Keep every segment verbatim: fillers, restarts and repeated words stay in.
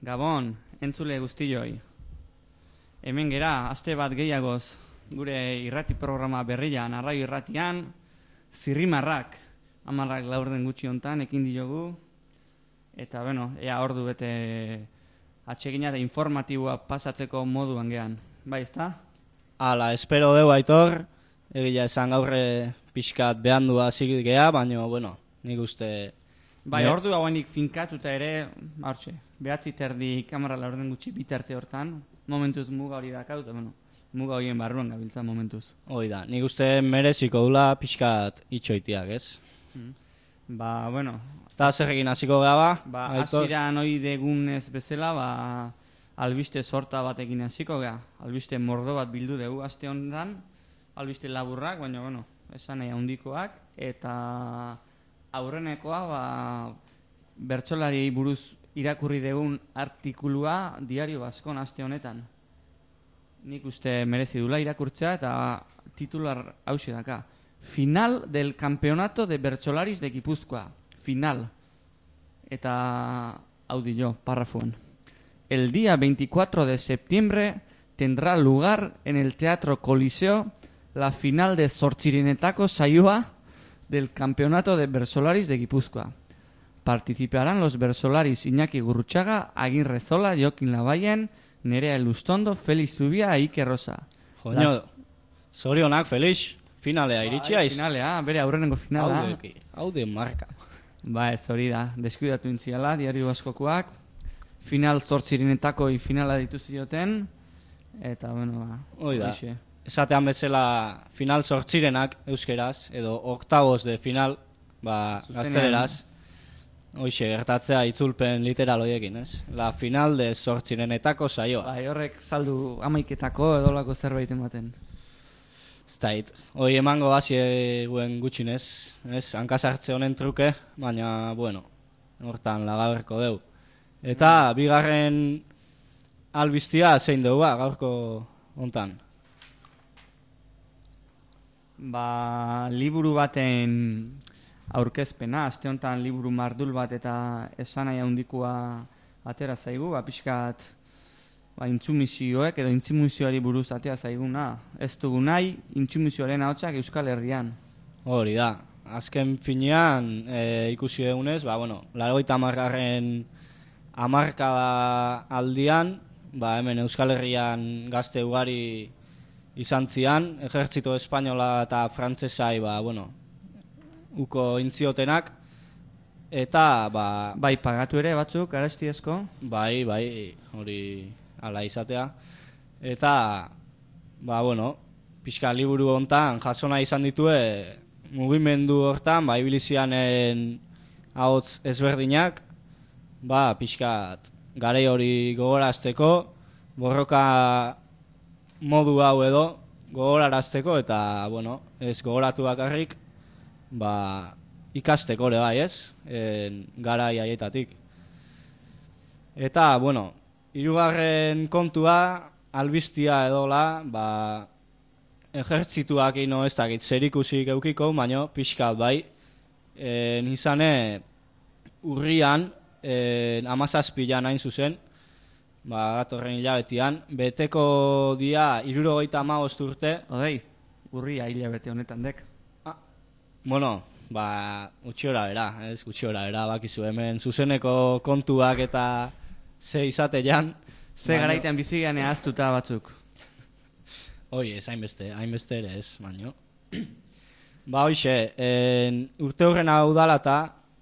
Gabon, entzule guztioi. Hemen gera, aste bat gehiagoz, gure irrati programa berrian, arraio irratian, zirrimarrak, amarrak laurden gutxi hontan, ekin diogu, eta, bueno, ea ordu bete atsegina da informatiboa pasatzeko moduan gehan. Bai, ezta? Hala, espero deu aitor, egia esan gaurre pixkat behandua zigit geha, baina, bueno, nik uste... Bai, ordu hauenik finkatuta ere, hartxe, behatzi terdi kamara laurden gutxi bitarte hortan, momentuz muga hori dakau, eta, bueno, muga horien barruan gabiltza momentuz. Hoi da, nik uste mereziko dula pixkat itxoitiak, ez? Mm. Ba, bueno... Eta zer egin hasiko gara ba? Ba, hasieran hoi degunez bezala, ba, albiste sorta batekin hasiko gara. Albiste mordo bat bildu dugu aste honetan, albiste laburrak, baina, bueno, esan nahi handikoak, eta aurrenekoa, ba, bertsolari buruz irakurri dugun artikulua Diario Baskon aste honetan. Nik uste merezi dula irakurtzea, eta titular hauxe daka. Final del campeonato de bertsolaris de Gipuzkoa. Final. Eta audillo, párrafoen. El día veinticuatro de septiembre tendrá lugar en el Teatro Coliseo la final de Zortzirenetako saioa del Campeonato de Bersolaris de Gipuzkoa. Participarán los bersolaris Iñaki Gurruchaga, Agirre Zola, Jokin Labayen, Nerea Elustondo, Felix Zubia, Iker Rosa. Joño, Las... zorionak, Felix, finalea iritsi aiz. Finalea, bere aurrenengo finala. Haude, haude marka. Ba ez hori da, deskuidatu intziala, Diario Baskokoak. Final zortzirenetako finala dituzioten. Eta, bueno, ba, hoi da. Hoxe. Esatean bezala final zortzirenak euskeraz, edo oktabos de final, ba, gazteleraz. Hoxe, gertatzea itzulpen literal horiekin, ez? La final de zortzirenetako saioa. Bai, horrek saldu amaiketako edolako zerbait ematen. Zait, hoi emango bazien gutxinez, ez? Hankasartze honen truke, baina, bueno, hortan lagaberko deu. Eta, bigarren albistia zein dugu ba, gaurko hontan? Ba, liburu baten aurkezpena, aste honetan liburu mardul bat eta esanai handikoa atera zaigu, ba, pixkat ba, intsumizioek edo intsumizioari buruz atera zaiguna. Ez dugu nahi, intsumizioaren ahotsak Euskal Herrian. Hori da, azken finean e, ikusi egunez, ba, bueno, laurogeita hamargarren hamarkada aldian, ba, hemen Euskal Herrian gazte ugari izan zian, ejertzito espainola eta frantsesai, ba, bueno, uko intziotenak, eta, ba... Bai, pagatu ere batzuk, arestiezko? Bai, bai, hori ala izatea. Eta, ba, bueno, pixka liburu hontan jasona izan ditue mugimendu hortan, ba, ibilizianen ahots ezberdinak, ba, pixkat garai hori gogorazteko, borroka modu hau edo gogorarazteko, eta, bueno, ez gogoratu bakarrik, ba, ikasteko ere bai, ez? En, garai haietatik. Eta, bueno, hirugarren kontua, albistia edola, ba, ejertzituak ino ez dakit zerikusik eukiko, baino pixkat bai, en, izane urrian, en, amazazpilan hain zuzen, ba, gatorren hilabetian, beteko dia hirurogeita hamabost urte. Odei, urria hilabete honetan dek. Ah, bueno, ba, utxiora bera, ez, utxiora bera, bakizu hemen zuzeneko kontuak eta ze izate jan. Ze garaitan bizigean ahaztuta batzuk. Hoi, ez, hainbeste, hainbeste ere ez, baino. Ba, hoxe, en, urte horren hau dala eta,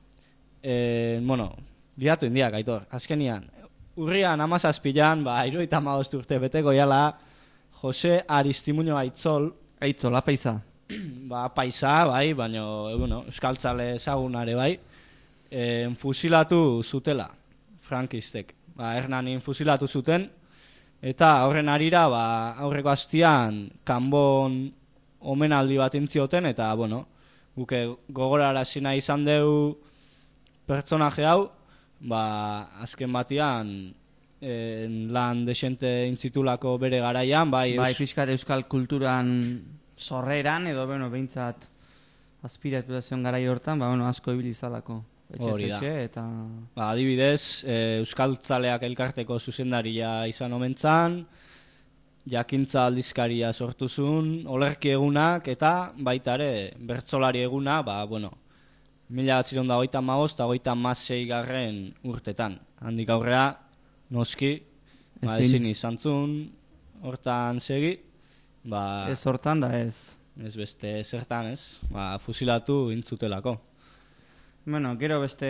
en, bueno, liatu indiak, aitor, azkenian, urrian amazazpilan, ba, hirurogeita hamabost urte beteko jala, Jose Aristimuño Aitzol. Aitzol, apaiza. Ba, paisa, bai, baina, bueno, euskaltzale ezagunare bai, en, fusilatu zutela, frankistek. Ba, Hernanin fusilatu zuten, eta horren arira, ba, aurreko hastian, kanbon omenaldi bat intzioten, eta, bueno, guke gogorarazi nahi izan deu pertsonaje hau, ba, azken batian, en, lan desente intzitulako bere garaian, bai... Bai, pixkat euskal kulturan sorreran, edo, bueno, behintzat aspiratu da zion garai hortan, ba, bueno, asko ibili izalako. Hori da. etxe eta... Ba, adibidez, e, Euskaltzaleak elkarteko zuzendaria izan omentzan, jakintza aldizkaria sortuzun, olerki egunak eta baita ere bertsolari eguna, ba, bueno, mila batziron da hogeita hamabost eta hogeita hamasei garren urtetan. Handik aurrea, noski, ba, ezin izan zun, hortan segi, ba... Ez hortan da ez. Ez beste zertan ez, ba, fusilatu intzutelako. Bueno, gero beste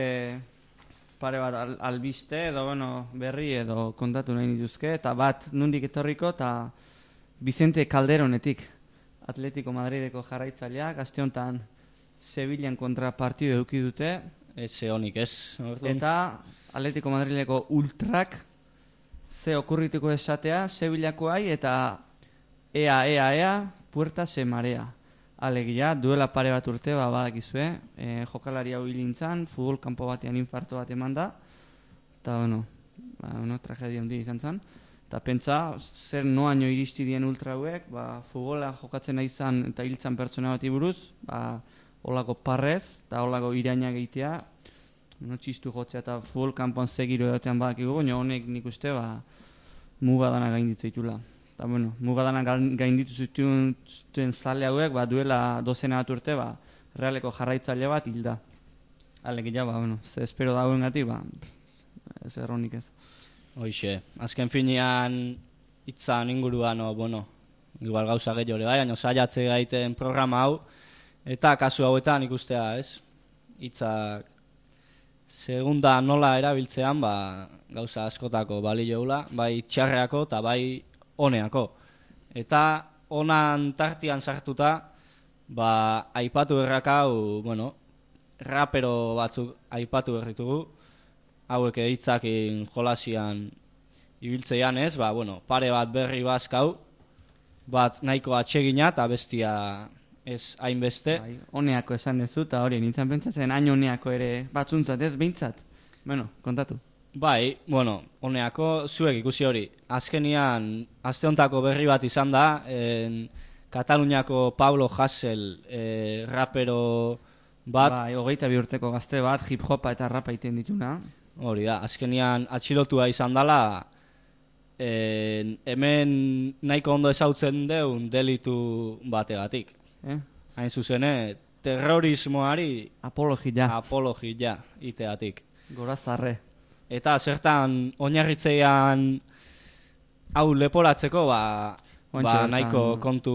pare bat al, albiste edo bueno, berri edo kontatu nahi dituzke, eta bat nundik etorriko, eta Vicente Calderonetik, Atletico Madrideko jarraitzaileak, aste honetan Sevillan kontra partidu eduki dute. Ez honik ez. Orduan. Eta Atletico Madrileko ultrak ze okurrituko esatea Sevillakoai eta ea, ea, ea, puerta se marea. Alegia, duela pare bat urte, ba, badakizue, e, jokalari hau hilintzan, futbol kanpo batean infarto bat eman da, eta, bueno, ba, bueno, tragedia handi izan zen, eta pentsa, zer noaino iristi dien ultra hauek, ba, futbola jokatzen nahi izan eta hiltzan pertsona bati buruz, ba, holako parrez, eta holako iraina gehitea, no, txistu jotzea eta futbol kanpoan segiro edotean badakigu, baina honek nik uste, ba, muga dana gainditzu ditula. Eta, bueno, mugadana gainditu zituen zale hauek, ba, duela dozena bat urte, ba, realeko jarraitzaile bat hilda. Alegia, ba, bueno, ze espero dagoen gati, ba, ez erronik ez. Hoixe, azken finean hitzan inguruan, o, bueno, igual gauza gehiago ere bai, baina saiatze gaiten programa hau, eta kasu hauetan ikustea, ez? Hitzak segunda nola erabiltzean, ba, gauza askotako balioula, bai txarreako eta bai oneako. Eta onan tartian sartuta, ba, aipatu errakau, bueno, rapero batzuk aipatu erritugu, hauek hitzakin jolasian ibiltzeian ez, ba, bueno, pare bat berri bazkau, bat nahiko atsegina eta bestia ez hainbeste. Bai, oneako esan dezu, eta hori nintzen pentsatzen, hain oneako ere batzuntzat ez, behintzat. Bueno, kontatu. Bai, bueno, honeako zuek ikusi hori. Azkenian, aste hontako berri bat izan da, en, Kataluniako Pablo Hasél e, rapero bat. Bai, hogeita bi urteko gazte bat, hip-hopa eta rapa iten dituna. Hori da, azkenian atxilotua izan dela, en, hemen nahiko ondo ezautzen deun delitu bategatik. Eh? Hain zuzene, terrorismoari apologia, apologia iteatik. Gorazarre. Eta zertan oinarritzeian hau leporatzeko, ba, ba nahiko kontu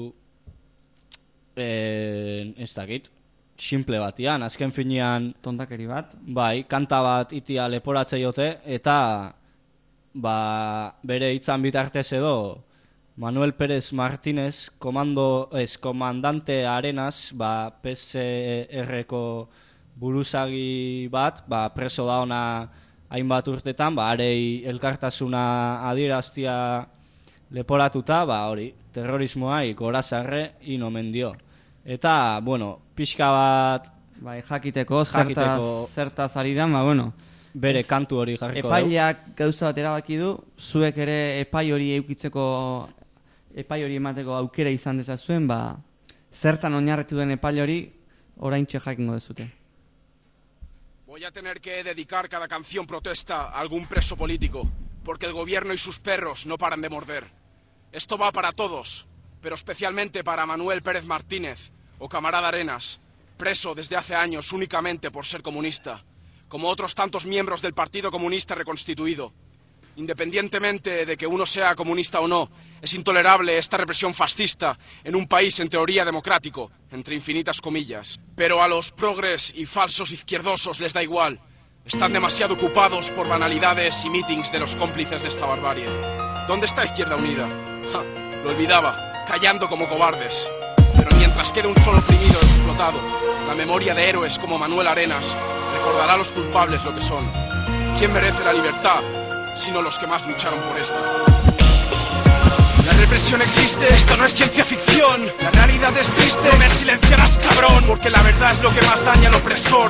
eh, ez dakit, simple batian, azken finean tontakeri bat. Bai, kanta bat itia leporatzeiote, eta ba, bere hitzan bitartez edo Manuel Pérez Martínez, komando, ez, komandante Arenas, ba, P S R-ko buruzagi bat, ba, preso da ona hainbat urtetan, ba, arei elkartasuna adieraztia leporatuta, ba, hori, terrorismoai gorazarre inomen dio. Eta, bueno, pixka bat... Bai, jakiteko, jakiteko zertaz ari da, ba, bueno... Bere kantu hori jarriko dugu. Epaileak gauza bat erabaki du, zuek ere epai hori eukitzeko, epai hori emateko aukera izan dezazuen, ba, zertan oinarritu den epaile hori, oraintxe jakingo dezute. Voy a tener que dedicar cada canción protesta a algún preso político, porque el gobierno y sus perros no paran de morder. Esto va para todos, pero especialmente para Manuel Pérez Martínez o Camarada Arenas, preso desde hace años únicamente por ser comunista, como otros tantos miembros del Partido Comunista reconstituido. Independientemente de que uno sea comunista o no, es intolerable esta represión fascista en un país en teoría democrático, entre infinitas comillas. Pero a los progres y falsos izquierdosos les da igual. Están demasiado ocupados por banalidades y mítings de los cómplices de esta barbarie. ¿Dónde está Izquierda Unida? Ja, lo olvidaba, callando como cobardes. Pero mientras quede un solo oprimido explotado, la memoria de héroes como Manuel Arenas recordará a los culpables lo que son. ¿Quién merece la libertad, sino los que más lucharon por esta? La represión existe, esto no es ciencia ficción. La realidad es triste, no me silenciarás, cabrón, porque la verdad es lo que más daña al opresor.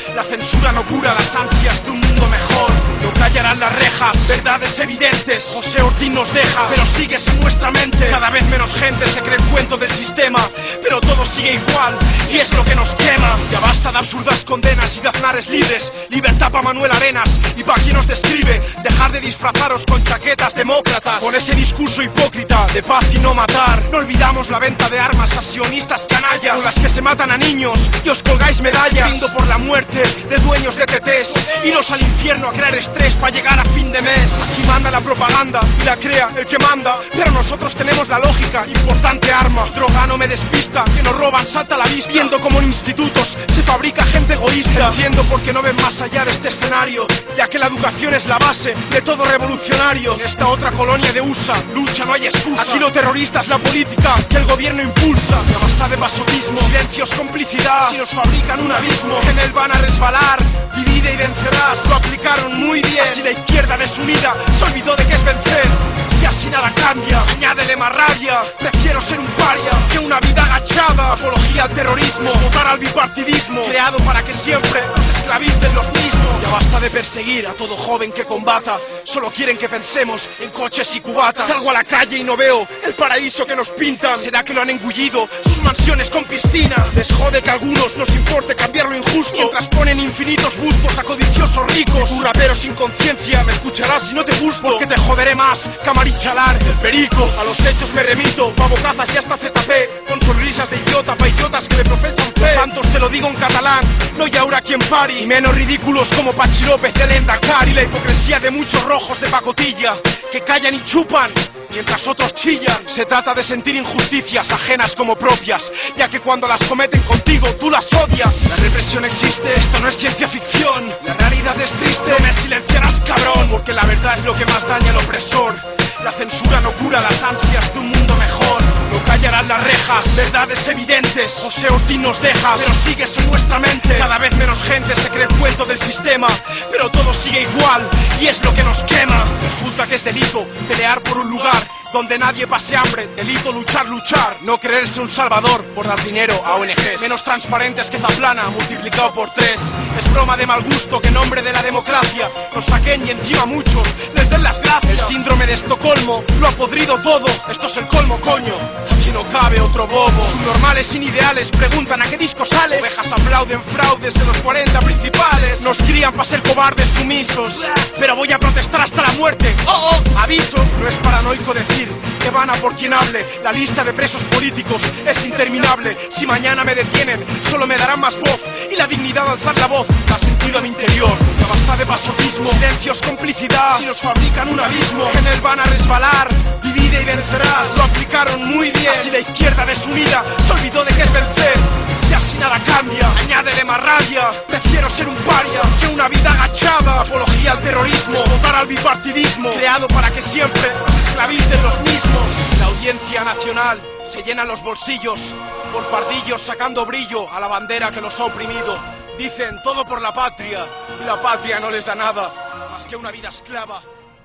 La censura no cura las ansias de un mundo mejor. No callarán las rejas, verdades evidentes. José Ortín nos deja, pero sigues en nuestra mente. Cada vez menos gente se cree el cuento del sistema, pero todo sigue igual y es lo que nos quema. Ya basta de absurdas condenas y de aznares libres. Libertad pa' Manuel Arenas y pa' quien nos describe. Dejar de disfrazaros con chaquetas demócratas, con ese discurso hipócrita de paz y no matar. No olvidamos la venta de armas a sionistas canallas, con las que se matan a niños y os colgáis medallas. Brindo por la muerte de dueños de T Ts. Iros al infierno a crear estrés para llegar a fin de mes. Aquí manda la propaganda y la crea el que manda, pero nosotros tenemos la lógica, importante arma. Droga no me despista, que nos roban salta a la vista. Viendo como en institutos se fabrica gente egoísta. Entiendo por qué no ven más allá de este escenario, ya que la educación es la base de todo revolucionario. En esta otra colonia de U S A, lucha no hay excusa. Aquí lo terrorista es la política que el gobierno impulsa. Ya basta de pasotismo, silencios, complicidad. Si nos fabrican un abismo, en él van a resbalar. Divide y vencerás, lo aplicaron muy bien. Así la izquierda desunida se olvidó de que es vencer. Si así nada cambia, añádele más rabia. Prefiero ser un paria que una vida agachada. Apología al terrorismo, es votar al bipartidismo, creado para que siempre nos esclavicen los mismos. Ya basta de perseguir a todo joven que combata. Solo quieren que pensemos en coches y cubatas. Salgo a la calle y no veo el paraíso que nos pintan. ¿Será que lo han engullido sus mansiones con piscina? Les jode que a algunos nos importe cambiar lo injusto, mientras ponen infinitos bustos a codiciosos ricos. Un rapero sin conciencia, me escucharás si no te gusto, porque te joderé más que a Marichalar, el perico. A los hechos me remito, pa' bocazas y hasta Z P, con sonrisas de idiota pa' idiotas que me profesan fe. Los santos te lo digo en catalán, no hay ahora quien pari. Y menos ridículos como Pachi López de Lendakari. Y la hipocresía de muchos rojos de pacotilla, que callan y chupan mientras otros chillan. Se trata de sentir injusticias ajenas como propias, ya que cuando las cometen contigo tú las odias. La represión existe, esto no es ciencia ficción. La realidad es triste, no me silenciarás cabrón, porque la verdad es lo que más daña al opresor. La censura no cura las ansias de un mundo mejor. No callarán las rejas, verdades evidentes. José Ortín nos deja, pero sigues en nuestra mente. Cada vez menos gente se cree el cuento del sistema, pero todo sigue igual y es lo que nos quema. Resulta que es delito pelear por un lugar donde nadie pase hambre, delito luchar, luchar. No creerse un salvador por dar dinero a O N Ges menos transparentes que Zaplana multiplicado por tres. Es broma de mal gusto que en nombre de la democracia nos saquen y encima muchos les den las gracias. El síndrome de Estocolmo lo ha podrido todo. Esto es el colmo, coño, aquí no cabe otro bobo. Subnormales sin ideales preguntan a qué disco sales. Ovejas aplauden fraudes de los cuarenta principales. Nos crían para ser cobardes sumisos, pero voy a protestar hasta la muerte. Oh, oh, aviso, no es paranoico decir que van a por quien hable. La lista de presos políticos es interminable. Si mañana me detienen, solo me darán más voz y la dignidad de alzar la voz da sentido a mi interior. Ya basta de pasotismo, silencios, complicidad. Si nos fabrican un abismo, en él van a resbalar. Divide y vencerás, lo aplicaron muy bien. Así la izquierda desunida se olvidó de que es vencer. Si así nada cambia, añádele más rabia. Prefiero ser un paria que una vida agachada. Apología al terrorismo, es votar al bipartidismo, creado para que siempre nos esclavicen los mismos. La audiencia nacional se llena los bolsillos por pardillos sacando brillo a la bandera que los ha oprimido. Dicen todo por la patria y la patria no les da nada más que una vida esclava.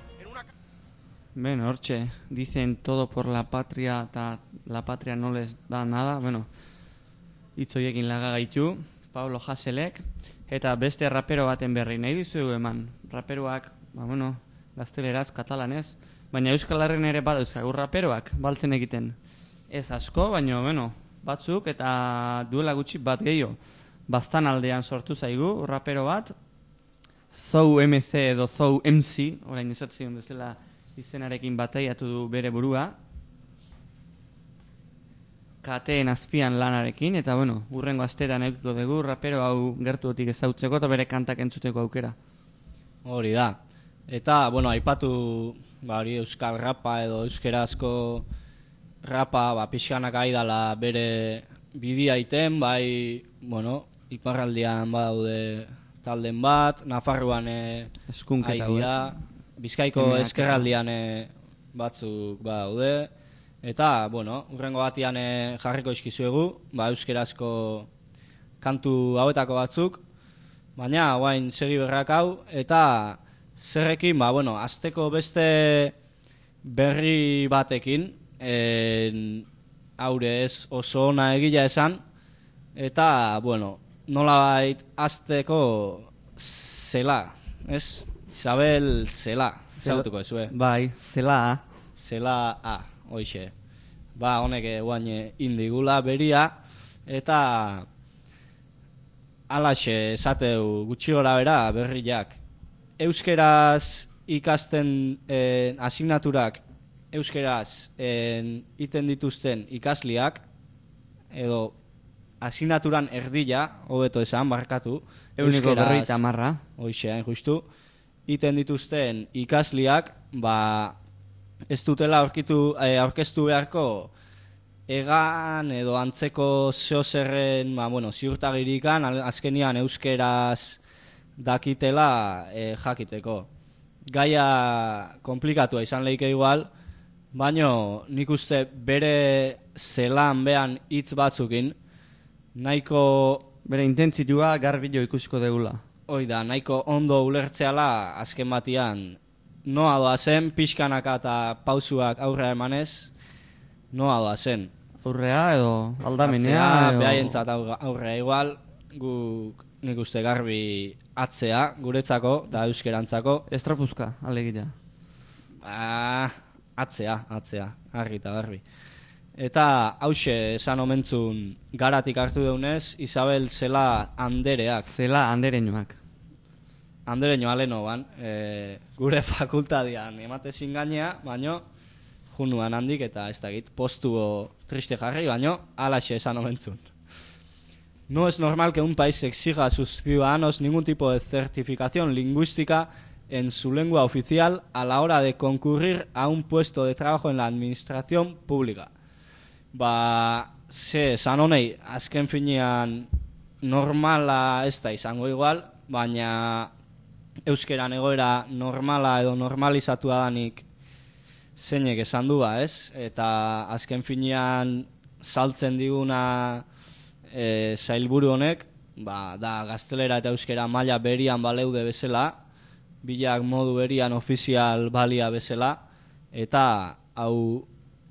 Bueno, hortxe, dicen todo por la patria eta la patria no les da nada. Bueno, hitz horiekin laga gaitu, Pablo Haselek, eta beste rapero baten berri nahi dizuegu eman. Raperoak, ba, bueno, gazteleraz, katalanez, baina Euskal Herrian ere bada euskagu raperoak, baltzen egiten. Ez asko, baina, bueno, batzuk eta duela gutxi bat gehiago. Bastan aldean sortu zaigu, rapero bat, Zou M C edo Zou M C, orain esatzen bezala izenarekin bataiatu du bere burua, kateen azpian lanarekin, eta bueno, urrengo astetan eukiko dugu, rapero hau gertuotik ezautzeko eta bere kantak entzuteko aukera. Hori da. Eta, bueno, aipatu ba, hori euskal rapa edo euskerazko rapa, ba, pixkanak aidala bere bidia iten, bai, bueno, iparraldian badaude talden bat, Nafarroan aidira, Bizkaiko ezkerraldian batzuk badaude, eta, bueno, urrengo batian jarriko izkizuegu, ba, euskerazko kantu hauetako batzuk, baina, guain, segi berrak hau, eta zerrekin, ba, bueno, azteko beste berri batekin, en, haure ez oso ona egila esan, eta, bueno, nolabait azteko zela, ez? Isabel Zela, ezagutuko ezue. Bai, Zela A. Zela A, hoixe. Ba, honek guain indigula beria, eta alaxe esateu gutxi gora bera berriak. Euskeraz ikasten eh, asignaturak, euskeraz eh, iten dituzten ikasliak, edo asignaturan erdila, hobeto esan, barkatu, Euniko berroita marra. Hoixe, hain justu, iten dituzten ikasliak, ba, ez dutela aurkitu, eh, aurkeztu beharko egan edo antzeko zeozerren, ba, bueno, ziurtagirikan, azkenian euskeraz dakitela eh, jakiteko. Gaia komplikatua izan leike igual, baino nik uste bere zelan behan hitz batzukin, nahiko... Bere intentzitua garbilo ikusiko degula. Hoi da, nahiko ondo ulertzeala azken batian noa doa zen, pixkanaka eta pausuak aurrea emanez, noa doa zen. Aurrea edo aldamenea Atzea, edo... behaientzat aurrea igual, guk nik uste garbi atzea, guretzako eta euskerantzako. Estrapuzka, alegia. Ah, atzea, atzea, argi eta garbi. Eta hause esan omentzun garatik hartu deunez, Isabel Zela Andereak. Zela Andereñoak. Andereño alenoan, e, gure fakultadian ematezin gainea, baino junuan handik eta ez dakit postuo triste jarri, baino alaxe esan omentzun. No es normal que un país exija a sus ciudadanos ningún tipo de certificación lingüística en su lengua oficial a la hora de concurrir a un puesto de trabajo en la administración pública. Ba, ze, esan honei, azken finean normala ez da izango igual, baina euskeran egoera normala edo normalizatua danik zeinek esan du ba, ez? Eta azken finean saltzen diguna e, sailburu honek, ba, da gaztelera eta euskera maila berian baleude bezala, bilak modu berian ofizial balia bezala, eta hau,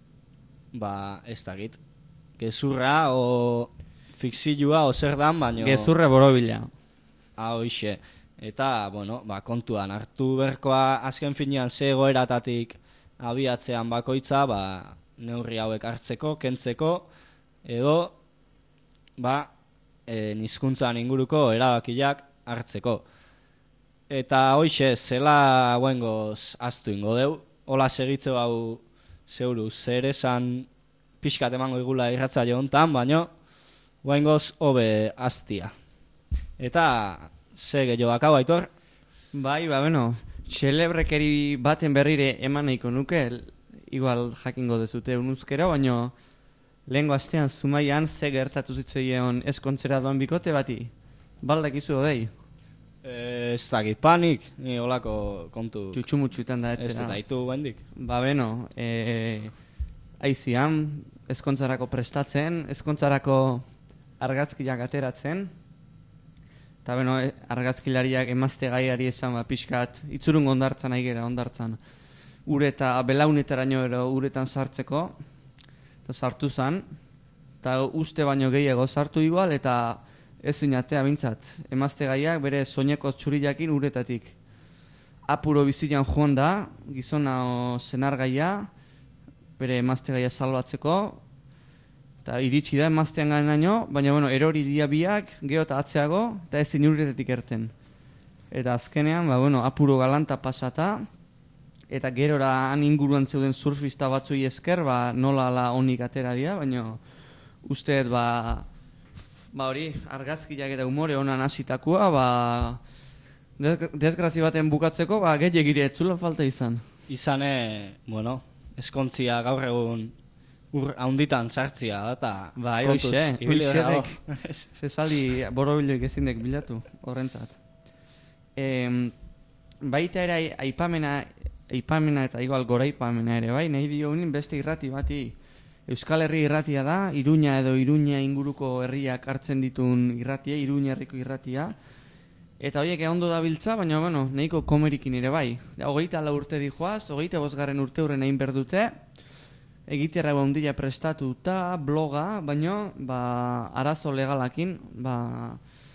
ba, ez dakit, gezurra o fikzioa o zer dan, baino... Gezurre borobila. Hau ixe. Eta, bueno, ba, kontuan hartu berkoa azken finean ze egoeratatik abiatzean bakoitza, ba, neurri hauek hartzeko, kentzeko, edo, ba, e, hizkuntzan inguruko erabakiak hartzeko. Eta hoixe, zela guengoz aztu ingo deu, hola segitze hau zeuru zer esan pixkat emango igula irratzaile hontan, baino guengoz hobe aztia. Eta ze gehiago bakau, Aitor? Bai, ba, bueno, xelebrekeri baten berrire eman nahiko nuke, igual jakingo dezute unuzkero, baino lehengo astean Zumaian ze gertatu zitzaien eskontzera doan bikote bati, baldak izu odei. Ez dakit panik, ni holako kontu... Txutxumutxutan da etzera. Ez da ditu bendik. Ba, beno, e, aizian, eskontzarako prestatzen, eskontzarako argazkiak ateratzen, eta beno, argazkilariak emazte gaiari esan, ba, pixkat, itzurun ondartzan aigera, ondartzan. Ure eta belaunetaraino ero uretan sartzeko, eta sartu zan, eta uste baino gehiago sartu igual, eta ezin atea bintzat. Emazte gaiak bere soineko txuriakin uretatik. Apuro bizian joan da, gizona senar gaia, bere emazte gaia salbatzeko, eta iritsi da emaztean gainaino, baina bueno, erori dia biak, geho eta atzeago, eta ezin uretatik erten. Eta azkenean, ba, bueno, apuro galanta pasata, eta gerora han inguruan zeuden surfista batzui esker, ba, nola ala onik atera dira, baina usteet, ba, ba hori, argazkiak eta umore honan hasitakoa, ba, desgrazio baten bukatzeko, ba, gehiagire etzula falta izan. Izane, bueno, eskontzia gaur egun ur haunditan sartzia, eta bai, hoxe, hoxe, zezali borobiloik ezindek bilatu, horrentzat. E, baita ere aipamena, aipamena eta igual gora aipamena ere, bai, nahi dio unin beste irrati bati, Euskal Herri irratia da, Iruña edo Iruña inguruko herriak hartzen ditun irratia, Iruña herriko irratia. Eta horiek ondo dabiltza, baina bueno, nahiko komerikin ere bai. Hogeita lau urte dijoaz, hogeita bosgarren urte horren egin berdute, egiterra handia prestatuta, bloga, baina ba, arazo legalakin, ba,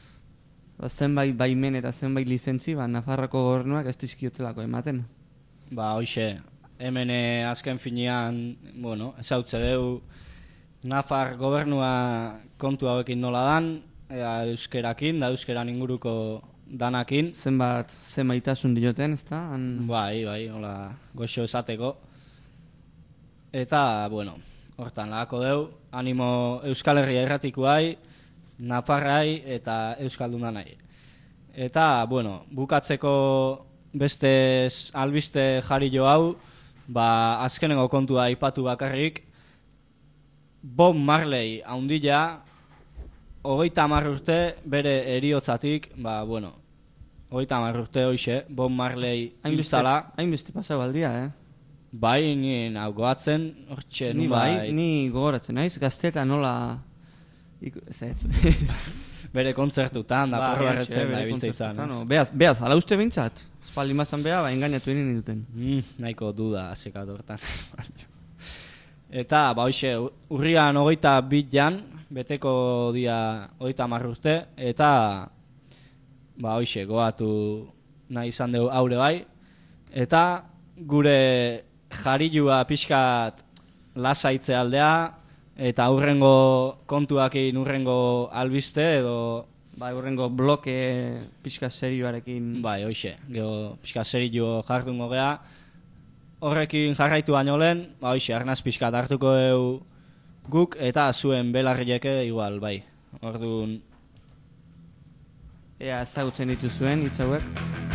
ba, zenbait baimen eta zenbait lizentzi, ba, Nafarroko gobernuak ez dizkiotelako ematen. Ba, hoxe, hemen eh, azken finean, bueno, ezautze deu Nafar gobernua kontu hauekin nola dan, ea euskerakin, da euskeran inguruko danakin. Zenbat, zenbaitasun dioten, ezta? Han... Bai, bai, hola, goxo esateko. Eta, bueno, hortan lagako deu, animo Euskal Herria irratikuai, Nafarrai eta Euskaldunanai. Eta, bueno, bukatzeko beste albiste jarri jo hau, ba, azkenengo kontua aipatu bakarrik, Bob Marley haundila, hogeita hamar urte bere eriotzatik, ba, bueno, hogeita hamar urte hoxe, Bob Marley hiltzala. Hainbeste pasau aldia, eh? Bai, ni nau goatzen, hortxe, Ni bai, ni gogoratzen naiz, gazteta nola... Iku, ez ez. Bere kontzertutan, da Ba, porro hortxe, erretzen da bere ibiltzeitzan. kontzertutan, no. Beaz, beaz, ala uste bintzat. Espaldi mazan beha, ba, engainatu egin duten. Mm, nahiko duda, asekatu hortan. Eta, ba, hoxe, urrian hogeita bit jan, beteko dia hogeita hamar urte, eta, ba, hoxe, goatu nahi izan dugu haure bai, eta gure jarilua pixkat lasaitze aldea, eta hurrengo kontuakin hurrengo albiste edo... Bai, hurrengo bloke pixka serioarekin... Bai, hoxe, geho pixka serio jardungo gea. Horrekin jarraitu baino lehen, ba, hoxe, arnaz pixkat hartuko eu guk, eta zuen belarrieke igual, bai. Orduan... Ea ezagutzen dituzuen, hitz hauek.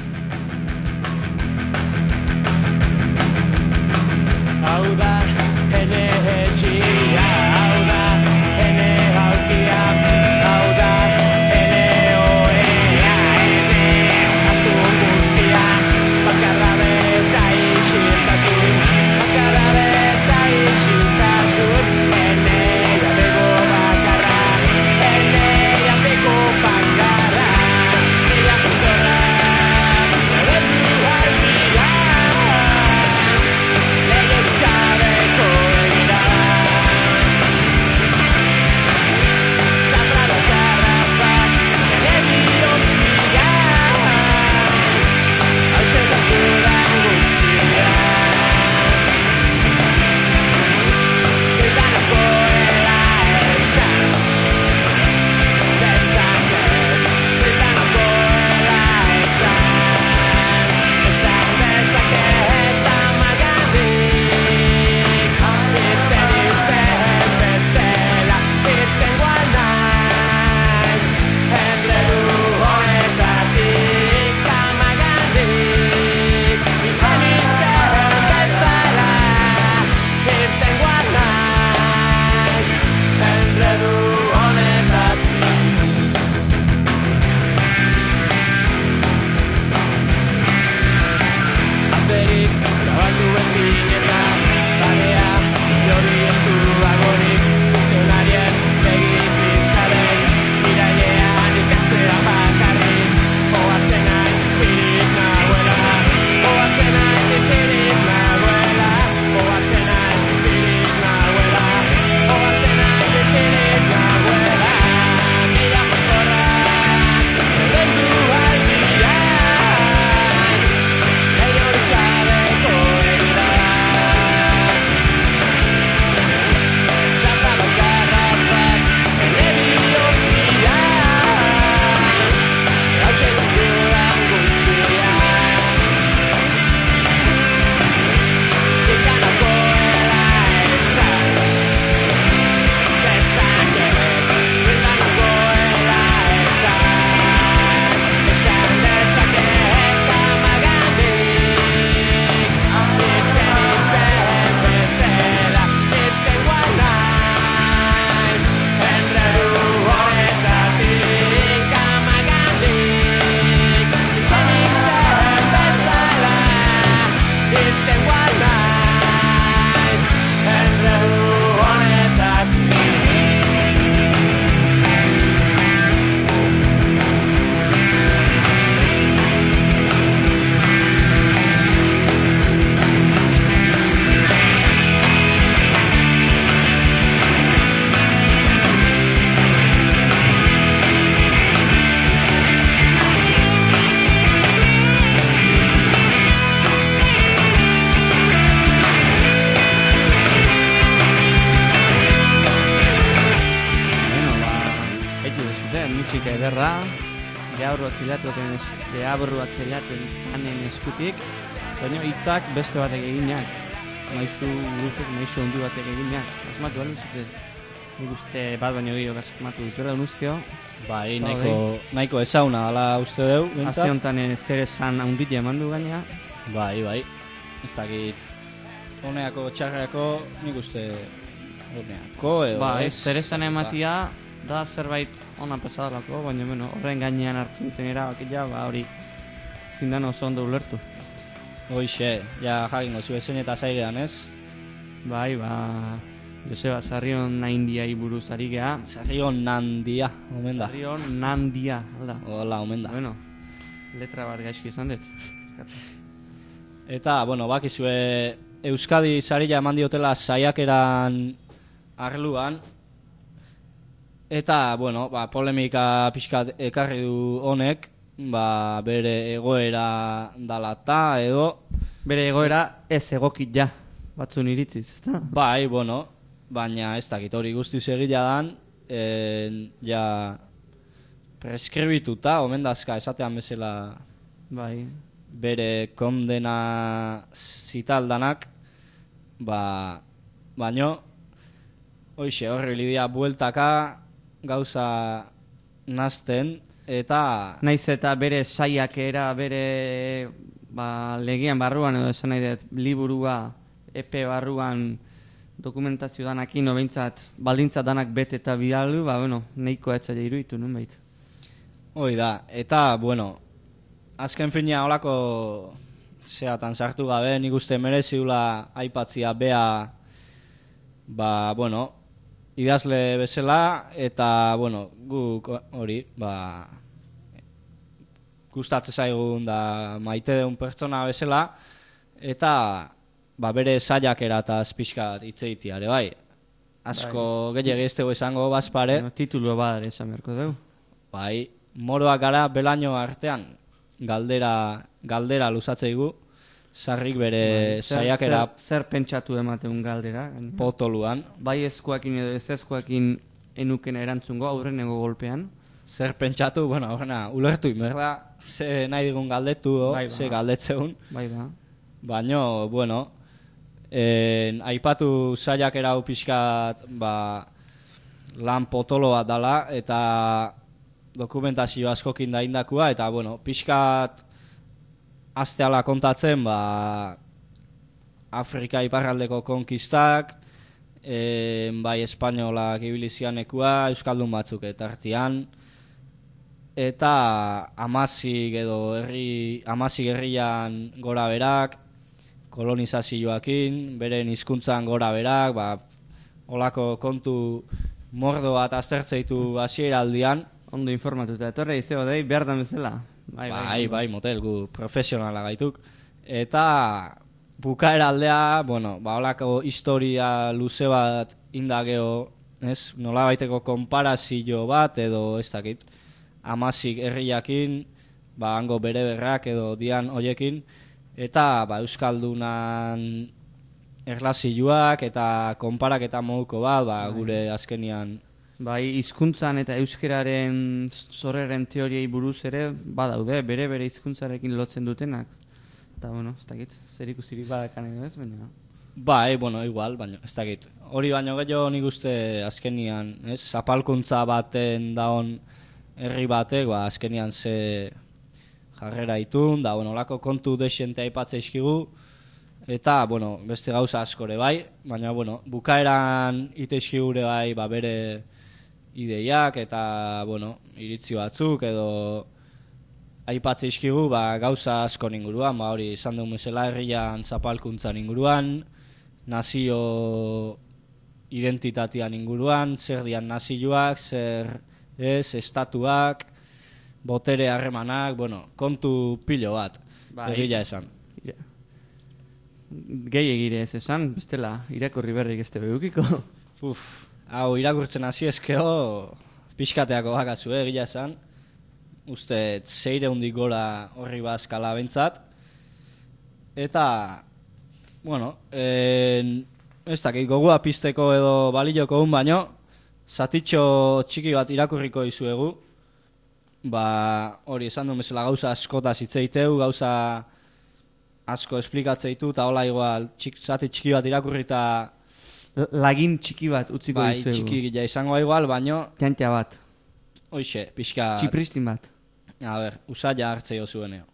Hau da, ene etxia, hau da, ene haukia, hau da, ene oea, ene asun guztia, bakarra beta isiltasun, bakarra beta isiltasun, ene jabeko bakarra, ene jabeko bakarra, ila postorra, eretu albia. Legez gabeko egira deabruak telaten deabruak telaten hanen eskutik, baina hitzak beste batek eginak, maizu guztiak maizu ondi batek eginak, asmatu behar duzute, nik uste bat baino gehiago asmatu dutela unuzkeo. Bai, nahiko, nahiko ezauna dela uste deu, bintzat. Aste honetan zer esan handitia eman du gaina. Bai, bai, ez dakit, honeako txarreako nik uste honeako, edo Bai, ez. zer esan ematia da zerbait ona pesadalako, baina bueno, horren gainean hartu duten erabakia, ba hori zindan oso ondo ulertu. Hoixe, ja jakingo zu ezen eta zaigean, ez? Bai, ba, Joseba Sarrion naindiai buruz ari geha. Sarrion nandia, omen da. Sarrion nandia, alda. Hola, omen da. Bueno, letra bat gaizki izan dut. Eta, bueno, bakizue Euskadi sarila eman diotela saiakeran arluan. Eta, bueno, ba, polemika pixkat ekarri du honek, ba, bere egoera dalata edo... Bere egoera ez egokit ja, batzun iritziz, ezta? Bai, bueno, baina ez dakit hori guztiz egila dan, en, ja preskribituta, omen dazka esatean bezala Bai. bere kondena zitaldanak, ba, baino, hoixe, horri lidia bueltaka gauza nazten, eta... Naiz eta bere saiakera, bere ba, legian barruan edo esan nahi dut, liburua, epe barruan dokumentazio danakin, no behintzat, baldintza danak bete eta bidalu, ba, bueno, nahiko etzaile iruditu, nun behit. Hoi da, eta, bueno, azken fina holako zeatan sartu gabe, nik uste mereziula aipatzia bea, ba, bueno, idazle bezala, eta, bueno, guk hori, ba, gustatzen zaigun da maite deun pertsona bezala, eta, ba, bere saiakera eta azpixkat hitzeitiare, bai. Asko bai. Gehiagi ez dugu esango bazpare. Bueno, titulu badare esan beharko dugu. Bai, moroak gara belaino artean, galdera, galdera luzatzeigu, sarrik bere bai, zer, saiakera zer, zer pentsatu emateun galdera. Gaina. potoluan. Bai ezkoakin edo ez ezkoakin enuken erantzungo aurrenengo golpean. Zer pentsatu, bueno, horrena, ulertu inberda, ze nahi digun galdetu, Bai, ba. ze galdetzeun. Bai da. Baino, bueno, en, aipatu saiakera hau pixkat, ba, lan potolo bat dala, eta dokumentazio askokin da indakua, eta, bueno, pixkat azteala kontatzen, ba, Afrika iparraldeko konkistak, e, bai espainolak ibilizianekua, euskaldun batzuk eta artian, eta amasik edo herri, amasik herrian gora berak, kolonizazioakin, beren hizkuntzan gora berak, ba, olako kontu mordo bat aztertzeitu hasieraldian. Ondo informatuta, etorre izeo dei behar da bezala. Bai, bai, bai, bai, motel, gu profesionala gaituk. Eta bukaera aldea, bueno, ba, olako historia luze bat indageo, ez? Nola baiteko konparazio bat edo ez dakit, amasik herriakin, ba, hango bere berrak edo dian hoiekin, eta ba, Euskaldunan erlazioak eta konparak eta moduko bat, ba, gure azkenian... Bai, hizkuntzan eta euskeraren zorreren teoriei buruz ere badaude, bere-bere hizkuntzarekin lotzen dutenak. Eta, bueno, ez dakit, zer ikusirik badakan edo ez, baina... Bai, bueno, igual, baina ez dakit. Hori baino gehiago nik uste azkenian, ez? Zapalkuntza baten daon herri batek, ba, azkenian ze jarrera itun, da, bueno, olako kontu desiente aipatzea izkigu, eta, bueno, beste gauza askore bai, baina, bueno, bukaeran ite izkigure bai, ba, bere ideiak eta, bueno, iritzi batzuk edo aipatze izkigu, ba, gauza asko inguruan, ba, hori izan duen bezala herrian zapalkuntzan inguruan, nazio identitatean inguruan, zer dian nazioak, zer ez, estatuak, botere harremanak, bueno, kontu pilo bat, Bai. egila esan. Gehi egire ez esan, bestela, irakurri berrik ez tebe edukiko. Uf, hau irakurtzen hasi ezkeo, pixkateako bakazu, eh, egila esan. Uste, zeire hundik gora horri bazkala bentzat. Eta, bueno, en, ez dakit, gogua pizteko edo balioko un baino, zatitxo txiki bat irakurriko izuegu. ba, hori esan duen bezala gauza askotaz hitz egiteu, gauza asko esplikatzeitu, eta hola igual, txik, zati txiki bat irakurri eta... Lagin txiki bat utziko bai, dizuegu. txiki ja izango igual, baino... Txantxa bat. Hoixe, pixka... Txipristin bat. A ber, usaila hartzeo zueneo.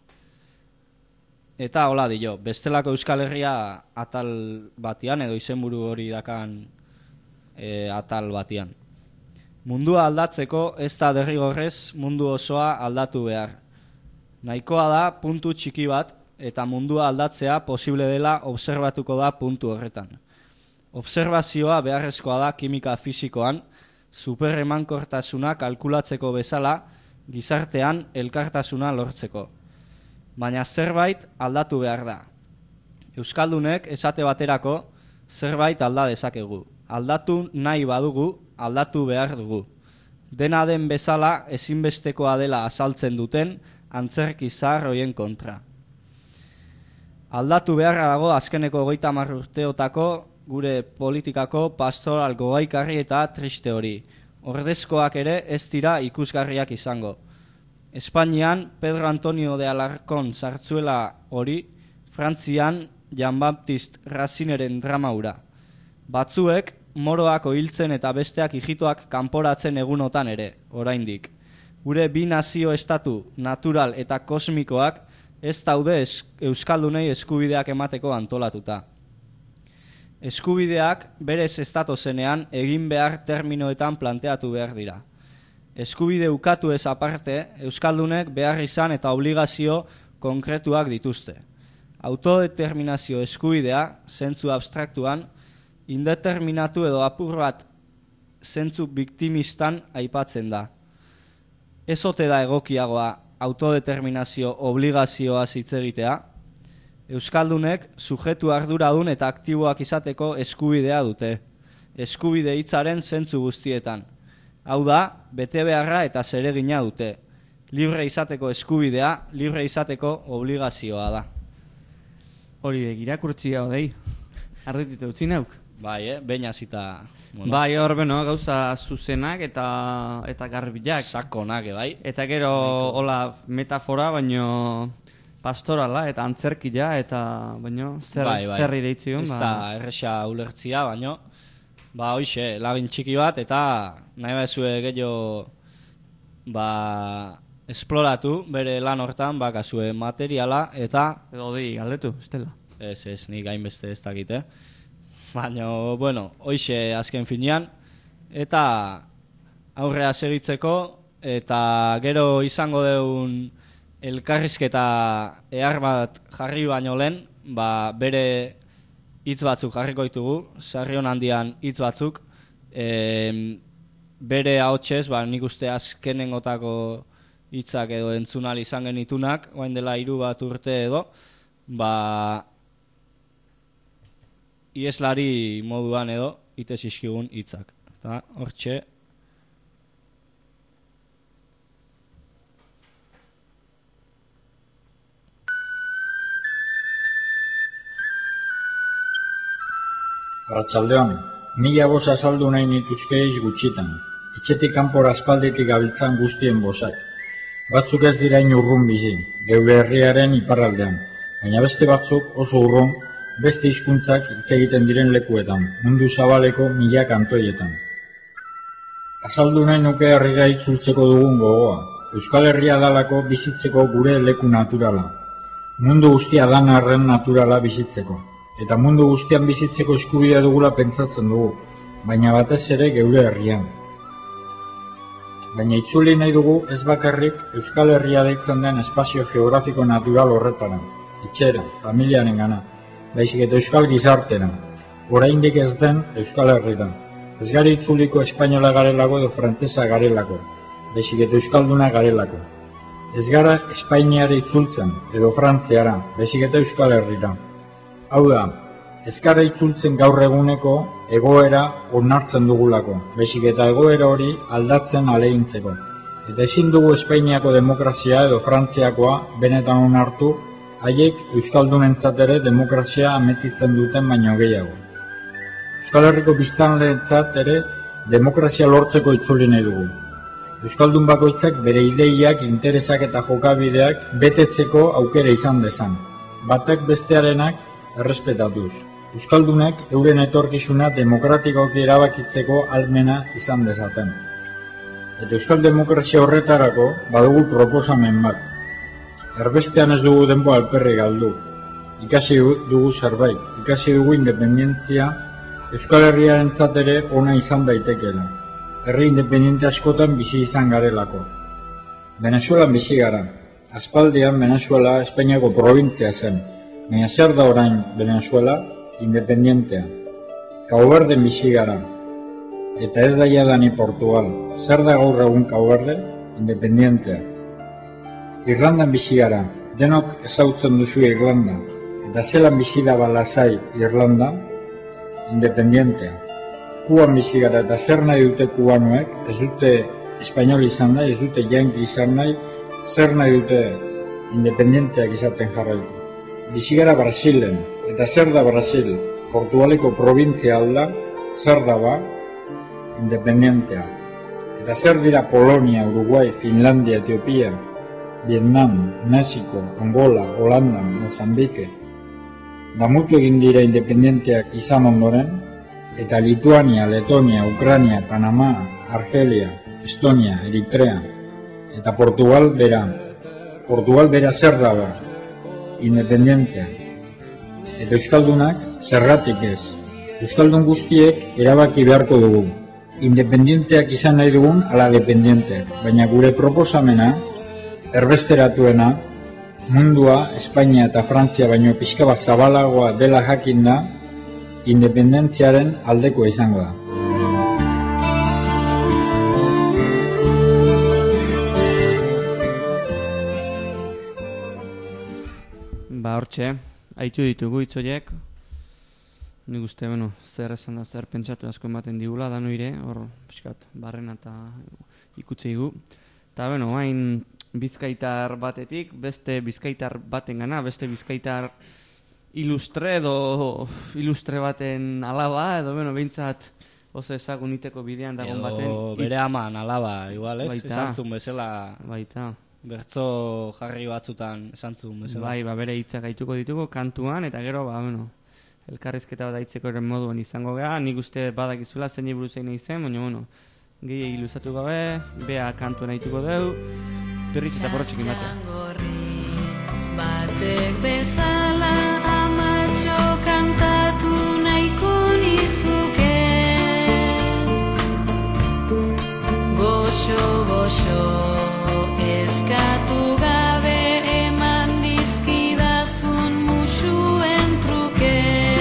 Eta hola dio, bestelako Euskal Herria atal batian, edo izenburu hori dakan e, atal batian. Mundua aldatzeko ez da derrigorrez mundu osoa aldatu behar. Nahikoa da puntu txiki bat, eta mundua aldatzea posible dela obserbatuko da puntu horretan. Obserbazioa beharrezkoa da kimika fisikoan, superemankortasuna kalkulatzeko bezala, gizartean elkartasuna lortzeko. Baina zerbait aldatu behar da. Euskaldunek esate baterako zerbait alda dezakegu. Aldatu nahi badugu, aldatu behar dugu. Dena den bezala ezinbestekoa dela azaltzen duten antzerki zahar hoien kontra. Aldatu beharra dago azkeneko hogeita hamar urteotako gure politikako pastoral gogaikarri eta triste hori. Ordezkoak ere ez dira ikusgarriak izango. Espainian Pedro Antonio de Alarcón Zarzuela hori, Frantzian Jean-Baptiste Racineren drama hura. Batzuek moroak ohiltzen eta besteak ijitoak kanporatzen egunotan ere, oraindik. Gure bi nazio estatu natural eta kosmikoak ez daude euskaldunei eskubideak emateko antolatuta. Eskubideak berez estatozenean egin behar terminoetan planteatu behar dira. Eskubide ukatu ez aparte, euskaldunek behar izan eta obligazio konkretuak dituzte. Autodeterminazio eskubidea, zentzu abstraktuan, indeterminatu edo apur bat zentzu biktimistan aipatzen da. Ez ote da egokiagoa autodeterminazio obligazioa hitz egitea? Euskaldunek sujetu arduradun eta aktiboak izateko eskubidea dute. Eskubide hitzaren zentzu guztietan. Hau da, bete beharra eta zeregina dute. Libre izateko eskubidea, libre izateko obligazioa da. Hori de, irakurtzia hodei. Arditite utzi nauk. Bai, eh? Beina zita... Bueno. Bai, hor beno, gauza zuzenak eta eta garbilak. Sakonak, bai. Eta gero, hola, metafora, baino pastorala eta antzerkia eta baino zer bai, bai. Zerri deitzion. Ez ba. da erresa ulertzia, baino ba hoixe, lagin txiki bat eta nahi bazue gehiago ba esploratu bere lan hortan bakazue materiala eta edo dei galdetu, estela. Ez, ez, nik hainbeste ez dakit, eh? Baina, bueno, hoixe azken finean, eta aurrea segitzeko, eta gero izango deun elkarrizketa ehar bat jarri baino lehen, ba, bere hitz batzuk jarriko ditugu, Sarrion handian hitz batzuk, e, bere ahotsez, ba, nik uste azkenengotako hitzak edo entzunal izan genitunak, orain dela hiru bat urte edo, ba, ieslari moduan edo ite zizkigun hitzak. Eta hortxe Arratsaldeon, mila bosa azaldu nahi nituzkeiz gutxitan. Etxetik kanpora aspalditik gabiltzan guztien bosak. Batzuk ez dira urrun bizi, geure herriaren iparraldean, baina beste batzuk oso urrun, beste hizkuntzak hitz egiten diren lekuetan, mundu zabaleko mila kantoietan. Azaldu nahi nuke herrira itzultzeko dugun gogoa, Euskal Herria dalako bizitzeko gure leku naturala. Mundu guztia dan arren naturala bizitzeko, eta mundu guztian bizitzeko eskubidea dugula pentsatzen dugu, baina batez ere geure herrian. Baina itzuli nahi dugu ez bakarrik Euskal Herria deitzen den espazio geografiko natural horretara, etxera, familiaren gana, baizik eta euskal gizartera, oraindik ez den Euskal Herrira. Ez gari itzuliko espainola garelako edo frantsesa garelako, baizik eta euskalduna garelako. Ez gara Espainiara itzultzen edo Frantziara, baizik eta Euskal Herrira. Hau da, ez gara itzultzen gaur eguneko egoera onartzen dugulako, baizik eta egoera hori aldatzen ahalegintzeko. Eta ezin dugu Espainiako demokrazia edo Frantziakoa benetan onartu, haiek euskaldunentzat ere demokrazia ametitzen duten baino gehiago. Euskal Herriko biztanleentzat ere demokrazia lortzeko itzuli nahi dugu. Euskaldun bakoitzak bere ideiak, interesak eta jokabideak betetzeko aukera izan dezan. Batek bestearenak errespetatuz. Euskaldunek euren etorkizuna demokratikoki erabakitzeko ahalmena izan dezaten. Eta euskal demokrazia horretarako badugu proposamen bat. Erbestean ez dugu denbo alperri galdu. Ikasi dugu zerbait, ikasi dugu independentzia Euskal Herriarentzat ere ona izan daitekeela. Herri independente askotan bizi izan garelako. Venezuelan bizi gara. Aspaldian Venezuela Espainiako provintzia zen. Baina zer da orain Venezuela independentea. Cabo Verden bizi gara. Eta ez da jadani Portugal. Zer da gaur egun Cabo Verde independentea. Irlandan bizi gara. Denok ezagutzen duzu Irlanda. Eta zelan bizi da lasai Irlanda independentea. Kuban bizi gara eta zer nahi dute kubanoek, ez dute espainol izan nahi, ez dute yanki izan nahi, zer nahi dute independenteak izaten jarraitu. Bizi gara Brasilen, eta zer da Brasil? Portugaleko provintzia alda, zer da ba? Independentea. Eta zer dira Polonia, Uruguai, Finlandia, Etiopia, Vietnam, Mexiko, Angola, Holanda, Mozambike. Damutu egin dira independenteak izan ondoren, eta Lituania, Letonia, Ukraina, Panama, Argelia, Estonia, Eritrea, eta Portugal bera. Portugal bera zer da ba? Independentea. Eta Euskaldunak zergatik ez. Euskaldun guztiek erabaki beharko dugu. Independenteak izan nahi dugun ala dependenteak. Baina gure proposamena, erbesteratuena, mundua, Espainia eta Frantzia baino pixka bat zabalagoa dela jakin da, independentziaren aldekoa izango da. Ba, hortxe, haitu ditugu hitzoiek. Nik uste, bueno, zer esan da zer pentsatu asko ematen digula, da noire, hor, pixkat, barrena eta ikutzeigu. Eta, bueno, hain bizkaitar batetik, beste bizkaitar baten gana, beste bizkaitar ilustre edo ilustre baten alaba, edo, bueno, behintzat oso ezagun iteko bidean dagoen baten. Edo bere aman alaba, igual, ez? Baita. Esantzun bezala, Baita. bertzo jarri batzutan esantzun bezala. Bai, ba, bere hitzak aituko ditugu kantuan, eta gero, ba, bueno, elkarrizketa bat aitzeko eren moduan izango gara, nik uste badakizula zein buruz egin izen, baina, bueno, gehi iluzatu gabe, bea kantuan aituko dugu, berritz eta porrotxekin batean. Batek bezala amatxo kantatu nahiko nizuke, goxo, goxo, eskatu gabe eman dizkidazun musuen truke,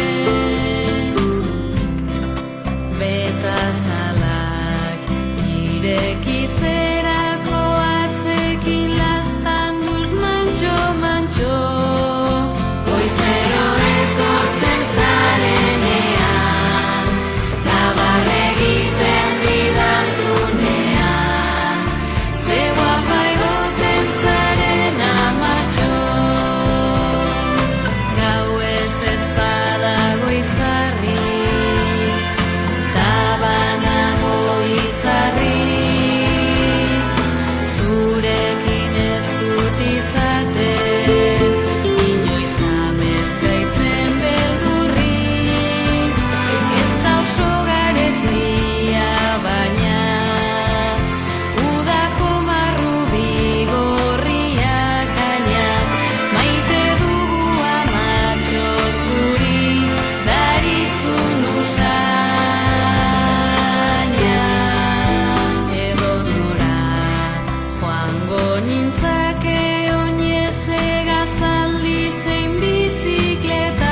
betazalak irekitzerako atzekin lastan duz mantxo, mantxo, goizero etortzen zarenean, tabarre egiten didazunean, ze guapa egoten zaren amatxo, gau ez ezpadago izarri, tabanago itzarri, zurekin ez dut izaten, inoiz ameskaitzen beldurrik, ez da oso garestia baina, udako marrubi gorriak aina, maite dugu amatxo zuri, darizun usaina, edo nora joango nintzake oinez egazaldi zein bizikleta,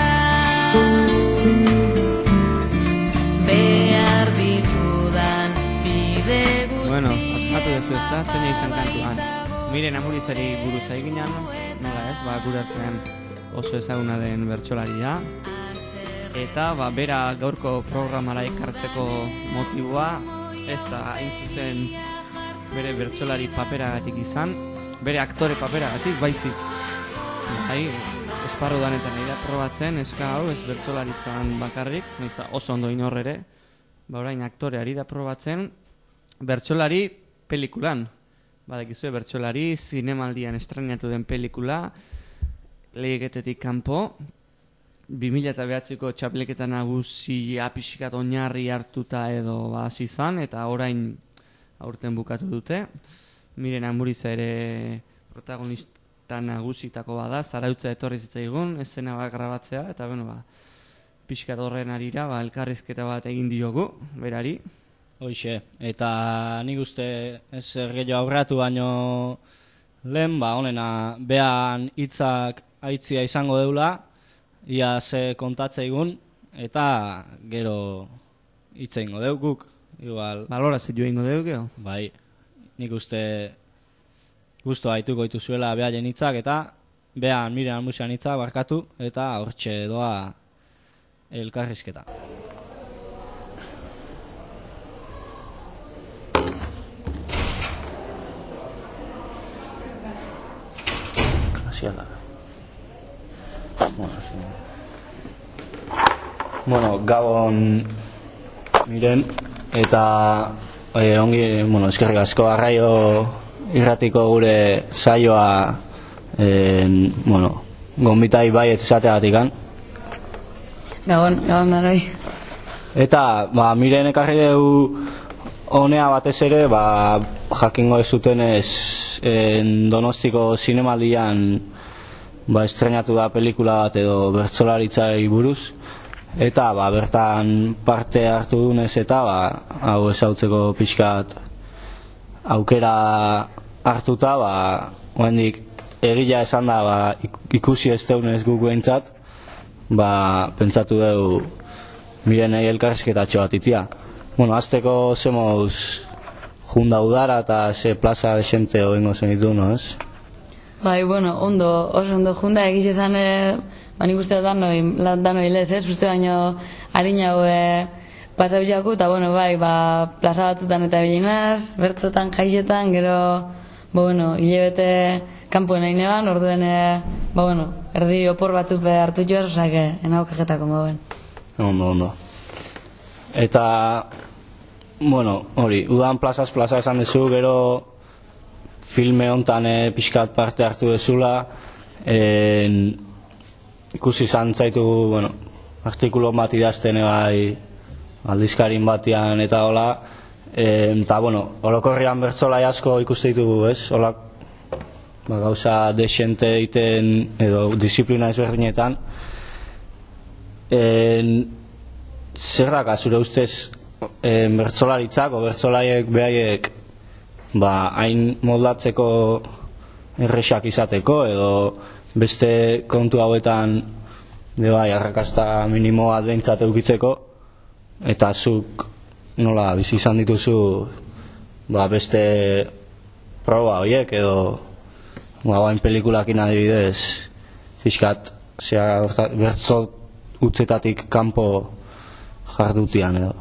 behar ditudan bide guztiak. Bueno, askatu dezu ezta, zeina izan kantuan. Miren Amurizari buruz eginan, nola ez, ba, gure artean oso ezaguna den bertsolaria. Eta, ba, bera gaurko programara ekartzeko motiboa, ez da hain zuzen bere bertsolari paperagatik izan, bere aktore paperagatik, baizik. Bai, esparru danetan nahi da probatzen, eska hau, ez bertsolaritzan bakarrik, nahiz da oso ondo inor ere, ba orain aktore ari da probatzen, bertsolari pelikulan. Badakizue bertsolari, zinemaldian estrenatu den pelikula, lehiaketetik kanpo, bi mila bederatziko txapelketa nagusia pixkat oinarri hartuta edo hasi izan, eta orain aurten bukatu dute. Miren Amuriza ere protagonista nagusitako bada, Zarautza etorri zitzaigun, eszena bat grabatzea, eta bueno, ba, pixkat horren arira, ba, elkarrizketa bat egin diogu, berari. Hoixe, eta nik uste ez gehiago aurratu baino lehen, ba, honena, behan hitzak aitzia izango deula, ia ze kontatzeigun, eta gero hitz egingo deu guk, igual... Balorazio egingo deu, geho? Bai, nik uste guztu haituko dituzuela behaien hitzak, eta behan Miren Amurizian hitzak barkatu, eta hortxe doa elkarrizketa. Bueno, gabon Miren, eta e, ongi, bueno, eskerrik asko Arraio irratiko gure saioa e, bueno, gonbitai bai ez izateagatikan. Gabon, gabon narai. Eta, ba, Miren ekarri dugu honea batez ere, ba, jakingo ez zutenez en Donostiko zinemaldian ba, estrenatu da pelikula bat edo bertsolaritzari buruz, eta ba, bertan parte hartu dunez eta ba, hau ezautzeko pixkat aukera hartuta, ba, oendik egila esan da ba, ikusi ez deunez guk behintzat, ba, pentsatu dugu Mirenei elkarrizketatxo bat itia. Bueno, azteko zemoz junda udara eta ze plaza de xente oingo zenitu, no ez? Bai, bueno, ondo, oso ondo junda egiz esan, e, ba, nik uste danoi, danoi lez, ez? Uste baino harinago e, pasabizako, eta bueno, bai, ba, plaza batzutan eta bilinaz, bertzotan, jaixetan, gero, ba, bueno, hilebete kanpoen egin eban, orduen, e, ba, bueno, erdi opor batzupe hartu joaz, osak, enau kajetako moben. Ondo, ondo. Eta, bueno, hori, udan plazaz plaza esan dezu, gero filme hontan e, pixkat parte hartu dezula, e, ikusi izan zaitu, bueno, artikulu bat idazten bai aldizkarin batian eta hola, e, eta, bueno, orokorrian bertzolai asko ikuste ditugu, ez? Hola, ba, gauza desente egiten edo disiplina ezberdinetan. E, zer daka, zure ustez, e, bertsolaritzak o bertsolaiek behaiek ba, hain moldatzeko erresak izateko edo beste kontu hauetan de bai, arrakasta minimo bat behintzat eukitzeko, eta zuk nola bizi izan dituzu ba, beste proba horiek edo ba, bain pelikulakin adibidez fiskat bertzol utzetatik kanpo jardutian edo.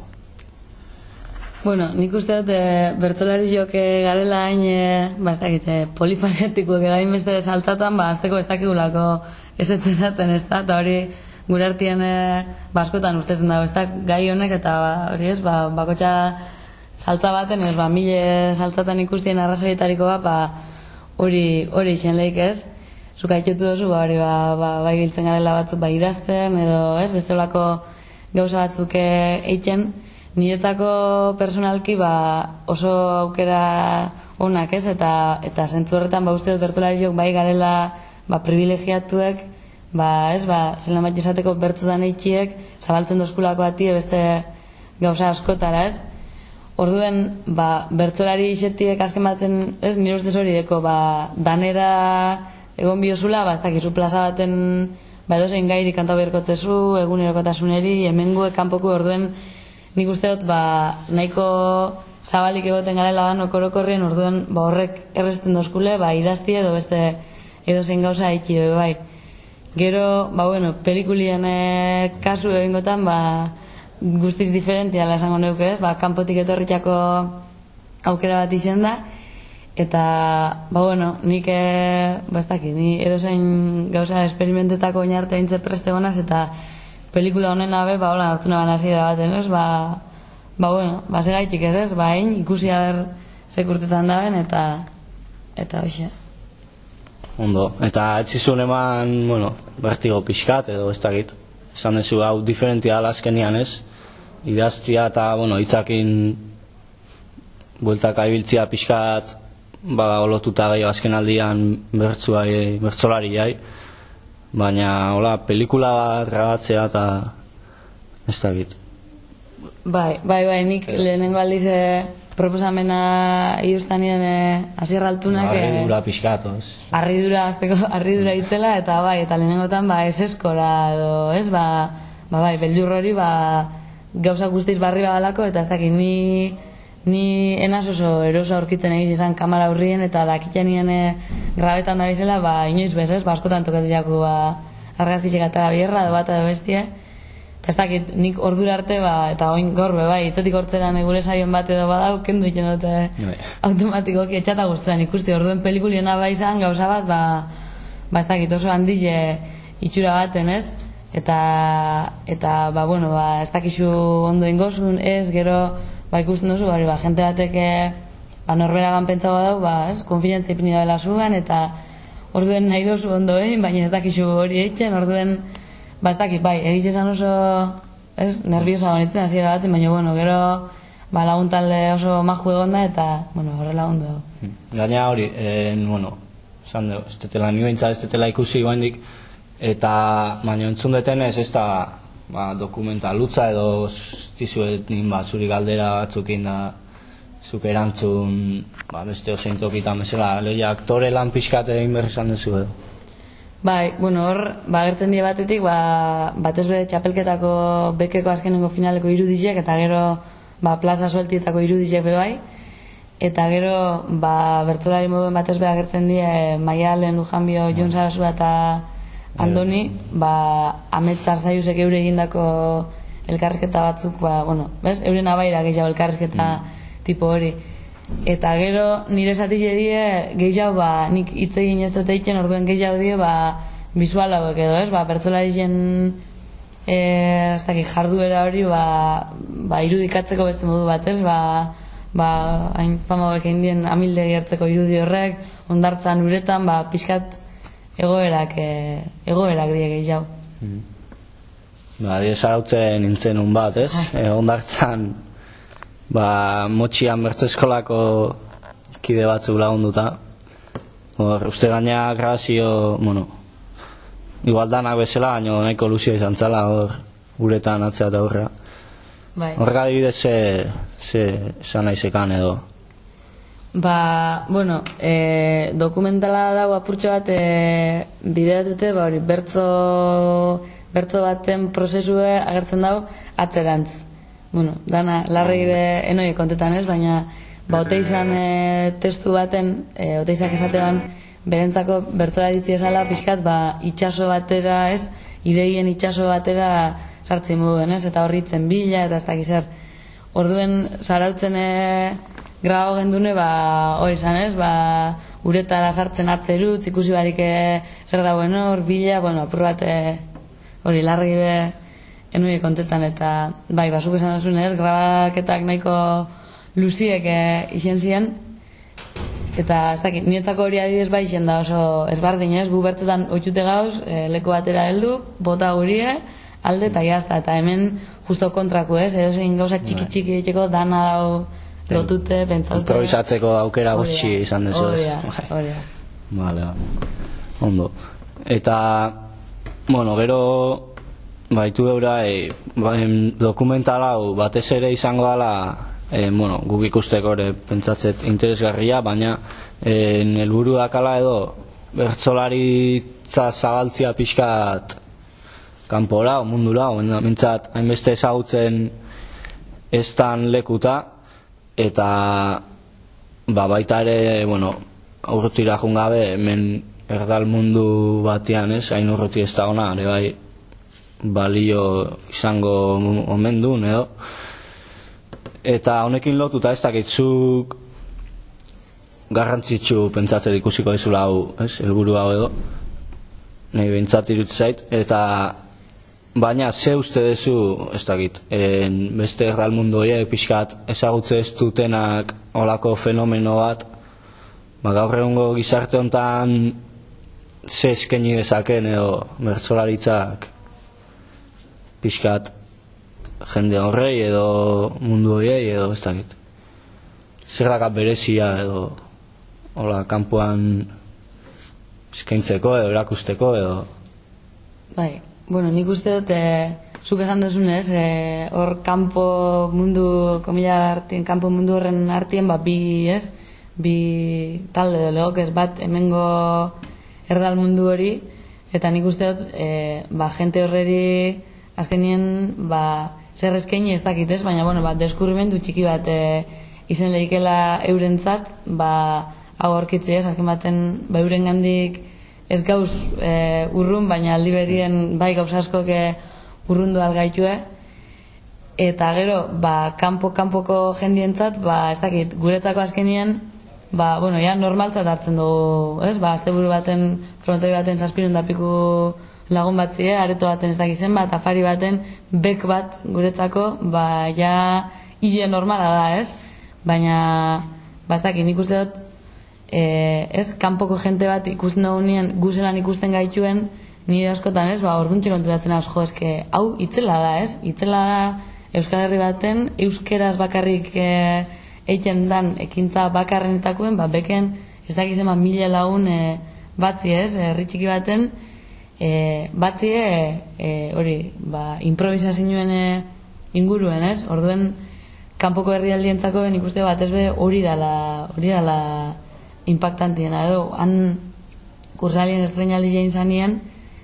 Bueno, nik uste dut e, bertzolari joke garela hain e, ba, ez dakit, e, polifasiatikoak egain beste saltatan, ba, azteko ez dakigulako ez ez esaten ez da, eta hori gure artien e, baskotan usteten dago, ez da, gai honek eta ba, hori ez, ba, bakotxa saltza baten, ez, ba, mile saltzatan ikustien arrazoietariko bat, ba, hori hori izen lehik ez, zuk haitxetu duzu, ba, hori, ba, ba, ba, ibiltzen garela batzuk, ba, idazten, edo, ez, beste olako gauza batzuk eitzen, niretzako personalki ba, oso aukera onak ez, eta, eta zentzu horretan ba, uste dut bertzolariok bai garela ba, privilegiatuek, ba, ez, ba, zelan bat esateko bertzotan eitxiek, zabaltzen dozkulako bati beste gauza askotara ez. Orduen, ba, bertzolari isetiek azken baten, ez, nire ustez hori deko, ba, danera egon biozula, ba, ez dakizu plaza baten ba, edozein gairi kantau berkotzezu, egunerokotasuneri, hemenguek kanpoko orduen, nik uste dut, ba, nahiko zabalik egoten garela dan okorokorrien, orduen ba, horrek erresten dozkule, ba, idazti edo beste edozein gauza haitxi bai. Gero, ba, bueno, pelikulien e, kasu egingotan, ba, guztiz diferentia esango neuke ez, ba, kanpotik etorritako aukera bat izen da, eta, ba, bueno, nik, e, ba, ez dakit, ni edozein gauza esperimentetako oinarte aintze preste gonaz, eta pelikula honen abe, ba, hola, hartu naban hasiera baten, ez, ba, ba, bueno, ba, segaitik ez, ez, ba, hain, ikusi haber sekurtetan daben, eta eta hoxe. Ondo, eta etzizun eman, bueno, bertigo pixkat edo ez dakit. Esan dezu hau diferentia dela azkenian ez, idaztia eta, bueno, hitzakin bueltaka ibiltzia pixkat bada olotuta gehiago azken aldian bertzuai, bertzolari jai, baina, hola, pelikula bat grabatzea eta ez dakit. Bai, bai, bai, nik lehenengo aldiz proposamena iustan nien Asier Altunak Arridura pixkat, ez? Arridura, azteko arridura itzela, eta bai, eta lehenengotan, ba, ez eskora, edo, ez, ba, ba, bai, beldur hori, ba, gauza guztiz barri badalako, eta ez dakit, ni, ni enaz oso eroso aurkitzen egiz izan kamara aurrien, eta dakiten nien grabetan da bizela, ba, inoiz bez, ez, ba, askotan tokatizako, ba, argazkitxek atara bierra, edo bat edo bestie, eta ez dakit, nik ordura arte, ba, eta oin gorbe, bai, itzetik hortzeran gure saion bat edo badau, kendu iten dute automatikoki etxata guztetan ikusti, orduen pelikuliena ba izan, gauza bat, ba, ba ez dakit, oso handize itxura baten, ez? Eta, eta, ba, bueno, ba, ez dakizu ondo ingozun, ez, gero, ba, ikusten duzu, bari, ba, jente batek, ba, norberagan pentsa badau, ba, ez, konfidentzia ipini dabela zugan, eta orduen nahi dozu ondo egin, baina ez dakizu hori eitzen, orduen, ba, ez dakit, bai, egiz esan oso, ez, nerviosa bonitzen hasiera baten, baina, bueno, gero, ba, laguntalde oso maju egonda, eta, bueno, horrela ondo. Gaina hori, en, bueno, esan dugu, ez tetela, ni behintzat ez tetela ikusi goendik, eta, baina entzun detenez, ez da, ba, dokumentalutza edo tizuet nin, ba, zuri galdera batzukin da, zuk erantzun, ba, beste osein tokitan bezala, lehia aktore lan pixkat egin behar izan duzu edo. Bai, bueno, hor, ba, gertzen die batetik, ba, batez bere txapelketako bekeko azkenengo finaleko irudizek, eta gero, ba, plaza sueltietako irudizek be bai, eta gero, ba, bertsolari moduen batez bere gertzen die Maialen, Lujanbio, Jon Sarasua eta Andoni, ba, Amet Zarzaiusek eure egindako elkarrizketa batzuk, ba, bueno, bez, euren abaira gehiago elkarrizketa tipo hori. Eta gero nire zatile die gehiago, ba, nik hitz egin ez dut eitzen, orduen gehiago die, ba, bisual hauek edo, ez, ba, pertsolarien e, ez dakit, jarduera hori, ba, ba, irudikatzeko beste modu bat, ez, ba, ba, hain fama hauek egin dien amildegi hartzeko irudi horrek, ondartzan uretan, ba, pixkat egoerak, e, egoerak die gehiago. Mm. Ba, die zarautzen nintzen un bat, ez, e, ondartzan, ba, motxian bertso eskolako kide batzuk lagunduta. Hor, uste gaina grabazio, bueno, igual danak bezala, baina nahiko luzio izan zala, hor, uretan atzea eta horrea. Bai. Horrega adibidez, ze, ze, esan naizekan edo. Ba, bueno, e, dokumentala dago apurtxo bat e, bideratute, ba, hori, bertso, bertso baten prozesue agertzen dago atzerantz. Bueno, dana, larregi be enoi kontetan ez, baina ba, ote izan e, testu baten, e, ote izak esatean berentzako bertzolaritzi esala pixkat, ba, itxaso batera ez, ideien itxaso batera sartzen moduen ez, eta horritzen bila, eta ez dakizer. Orduen, zarautzen e, grabo gendune, ba, hori izan ez, ba, uretara sartzen atzerutz, ikusi barik e, zer dagoen hor, bila, bueno, apur bat e, hori larregi be enoi kontetan, eta bai, basuk esan duzun ez, grabaketak nahiko luziek e, izen ziren, eta ez dakit, niretzako hori adibidez bai izen da oso ezbardin ez, gu bertzetan oitxute gauz, e, leku batera heldu, bota gurie, alde eta jazta, eta hemen justo kontraku ez, edo zein gauza txiki txiki egiteko dana dau lotute, pentsaute. Improvisatzeko aukera gutxi izan dezu ez. Hori da, Vale, ondo. Eta, bueno, gero baitu eura, e, dokumental hau batez ere izango dela, e, bueno, guk ikusteko ere pentsatzet interesgarria, baina e, helburu dakala edo bertsolaritza zabaltzia pixkat kanpora, o mundura, o mintzat hainbeste ezagutzen estan lekuta, eta ba, baita ere, bueno, aurrutira jungabe, hemen erdal mundu batian ez, hain urruti ez da ona, ere bai, balio izango omen duen edo, eta honekin lotuta ez dakitzuk garrantzitsu pentsatzen ikusiko dizula hau, ez, helburu hau edo, nahi behintzat irutu zait, eta baina ze uste dezu, ez dakit, en, beste erdal mundu horiek pixkat ezagutze ez dutenak olako fenomeno bat, ba, gaur egungo gizarte honetan ze eskaini dezaken edo bertsolaritzak pixkat jende horrei edo mundu horiei edo ez dakit. Zer dakat berezia edo hola kanpoan eskaintzeko edo erakusteko edo... Bai, bueno, nik uste dut, e, zuk esan duzunez, e, hor kanpo mundu, komila artien, kanpo mundu horren artien, ba, bi, ez? Bi talde edo legok ez bat, hemengo erdal mundu hori, eta nik uste dut, e, ba, jente horreri azkenien, ba, zer eskaini ez dakit ez, baina, bueno, ba, deskurrimendu txiki bat e, izen lehikela eurentzat, ba, hau aurkitzi ez, azken baten, ba, euren gandik ez gauz e, urrun, baina aldi berien bai gauz askok e, urrundu algaitue, eta gero, ba, kanpo-kanpoko jendientzat, ba, ez dakit, guretzako azkenien, ba, bueno, ja, normaltzat hartzen dugu, ez, ba, asteburu baten, frontoi baten zazpirun dapiku lagun bat zide, areto baten ez dakizen bat, afari baten, bek bat guretzako, ba, ja, hile normala da, ez, baina, ba, ez dakit, nik uste dut, E, ez, kanpoko jente bat ikusten dugu nien, guzelan ikusten gaituen, nire askotan ez, ba, orduntxe konturatzen hau, jo, eske, hau itzela da, ez, itzela da Euskal Herri baten, euskeraz bakarrik e, eitzen dan ekintza bakarrenetakoen, ba, beken, ez dakizen, ba, mila lagun e, batzi ez, herri txiki baten, e, batzi e, e, hori, ba, improvisazioen e, inguruen, ez, orduen, kanpoko herrialdientzako nik uste bat ez be hori dala, hori dala, impactantiena edo, han kursalien estrenaldi jein zanien,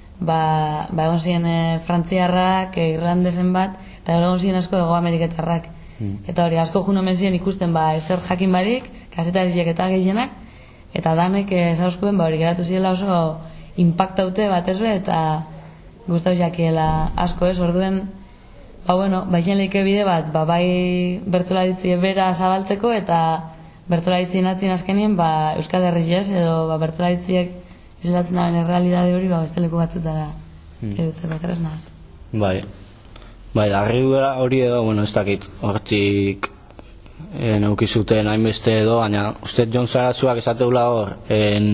ba, ba egon ziren e, frantziarrak, e, irlandesen bat, eta egon ziren asko Ego Ameriketarrak. Mm. Eta hori, asko jun omen ziren ikusten, ba, ezer jakin barik, kasetariziek eta gehienak, eta danek esauskuen, ba, hori geratu zirela oso impactaute bat ezbe, eta gustau jakiela asko ez, orduen, ba, bueno, baixen leike bide bat, ba, bai bertzolaritzi bera zabaltzeko, eta bertzolaritzien atzien azkenien, ba, Euskal Herriz edo ba, bertzolaritziek izelatzen daben errealidade hori, ba, beste leku batzutara hmm. erutzeko tresna bat. Bai, bai, darri hori edo, bueno, ez dakit, hortik e, neukizuten hainbeste edo, baina uste Jon Sarazuak esateula hor, en,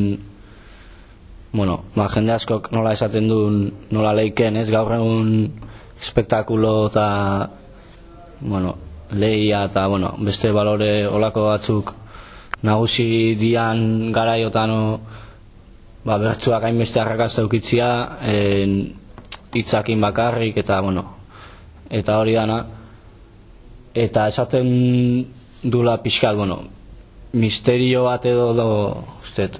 bueno, ba, jende askok nola esaten duen, nola leiken, ez, gaur egun espektakulo eta, bueno, lehia eta, bueno, beste balore olako batzuk nagusi dian garaiotan ba, bertzuak hainbeste arrakazta eukitzia hitzakin bakarrik eta, bueno, eta hori dana eta esaten dula pixkat, bueno, misterio bat edo do, usted,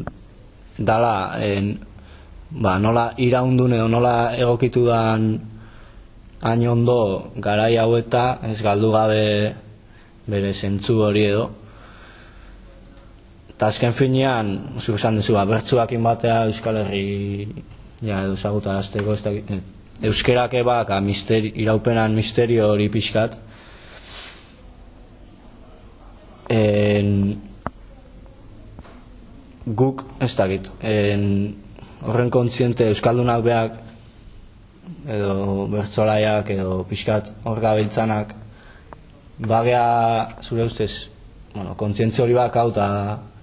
dala en, ba, nola iraundun edo nola egokitu dan hain ondo garai hau eta ez galdu gabe bere zentzu hori edo. Eta azken finean, zuk esan dezu, bertzuakin batea Euskal Herri ja, edo zagutarazteko, eh, euskerak ebak misteri, iraupenan misterio hori pixkat. En, guk, ez dakit, en, horren kontziente Euskaldunak beak edo bertzolaiak edo pixkat hor gabiltzanak bagea zure ustez, bueno, kontzientzia hori bak hau eta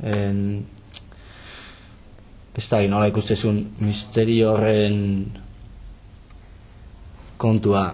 ez da, nola ikustezun misterio horren kontua.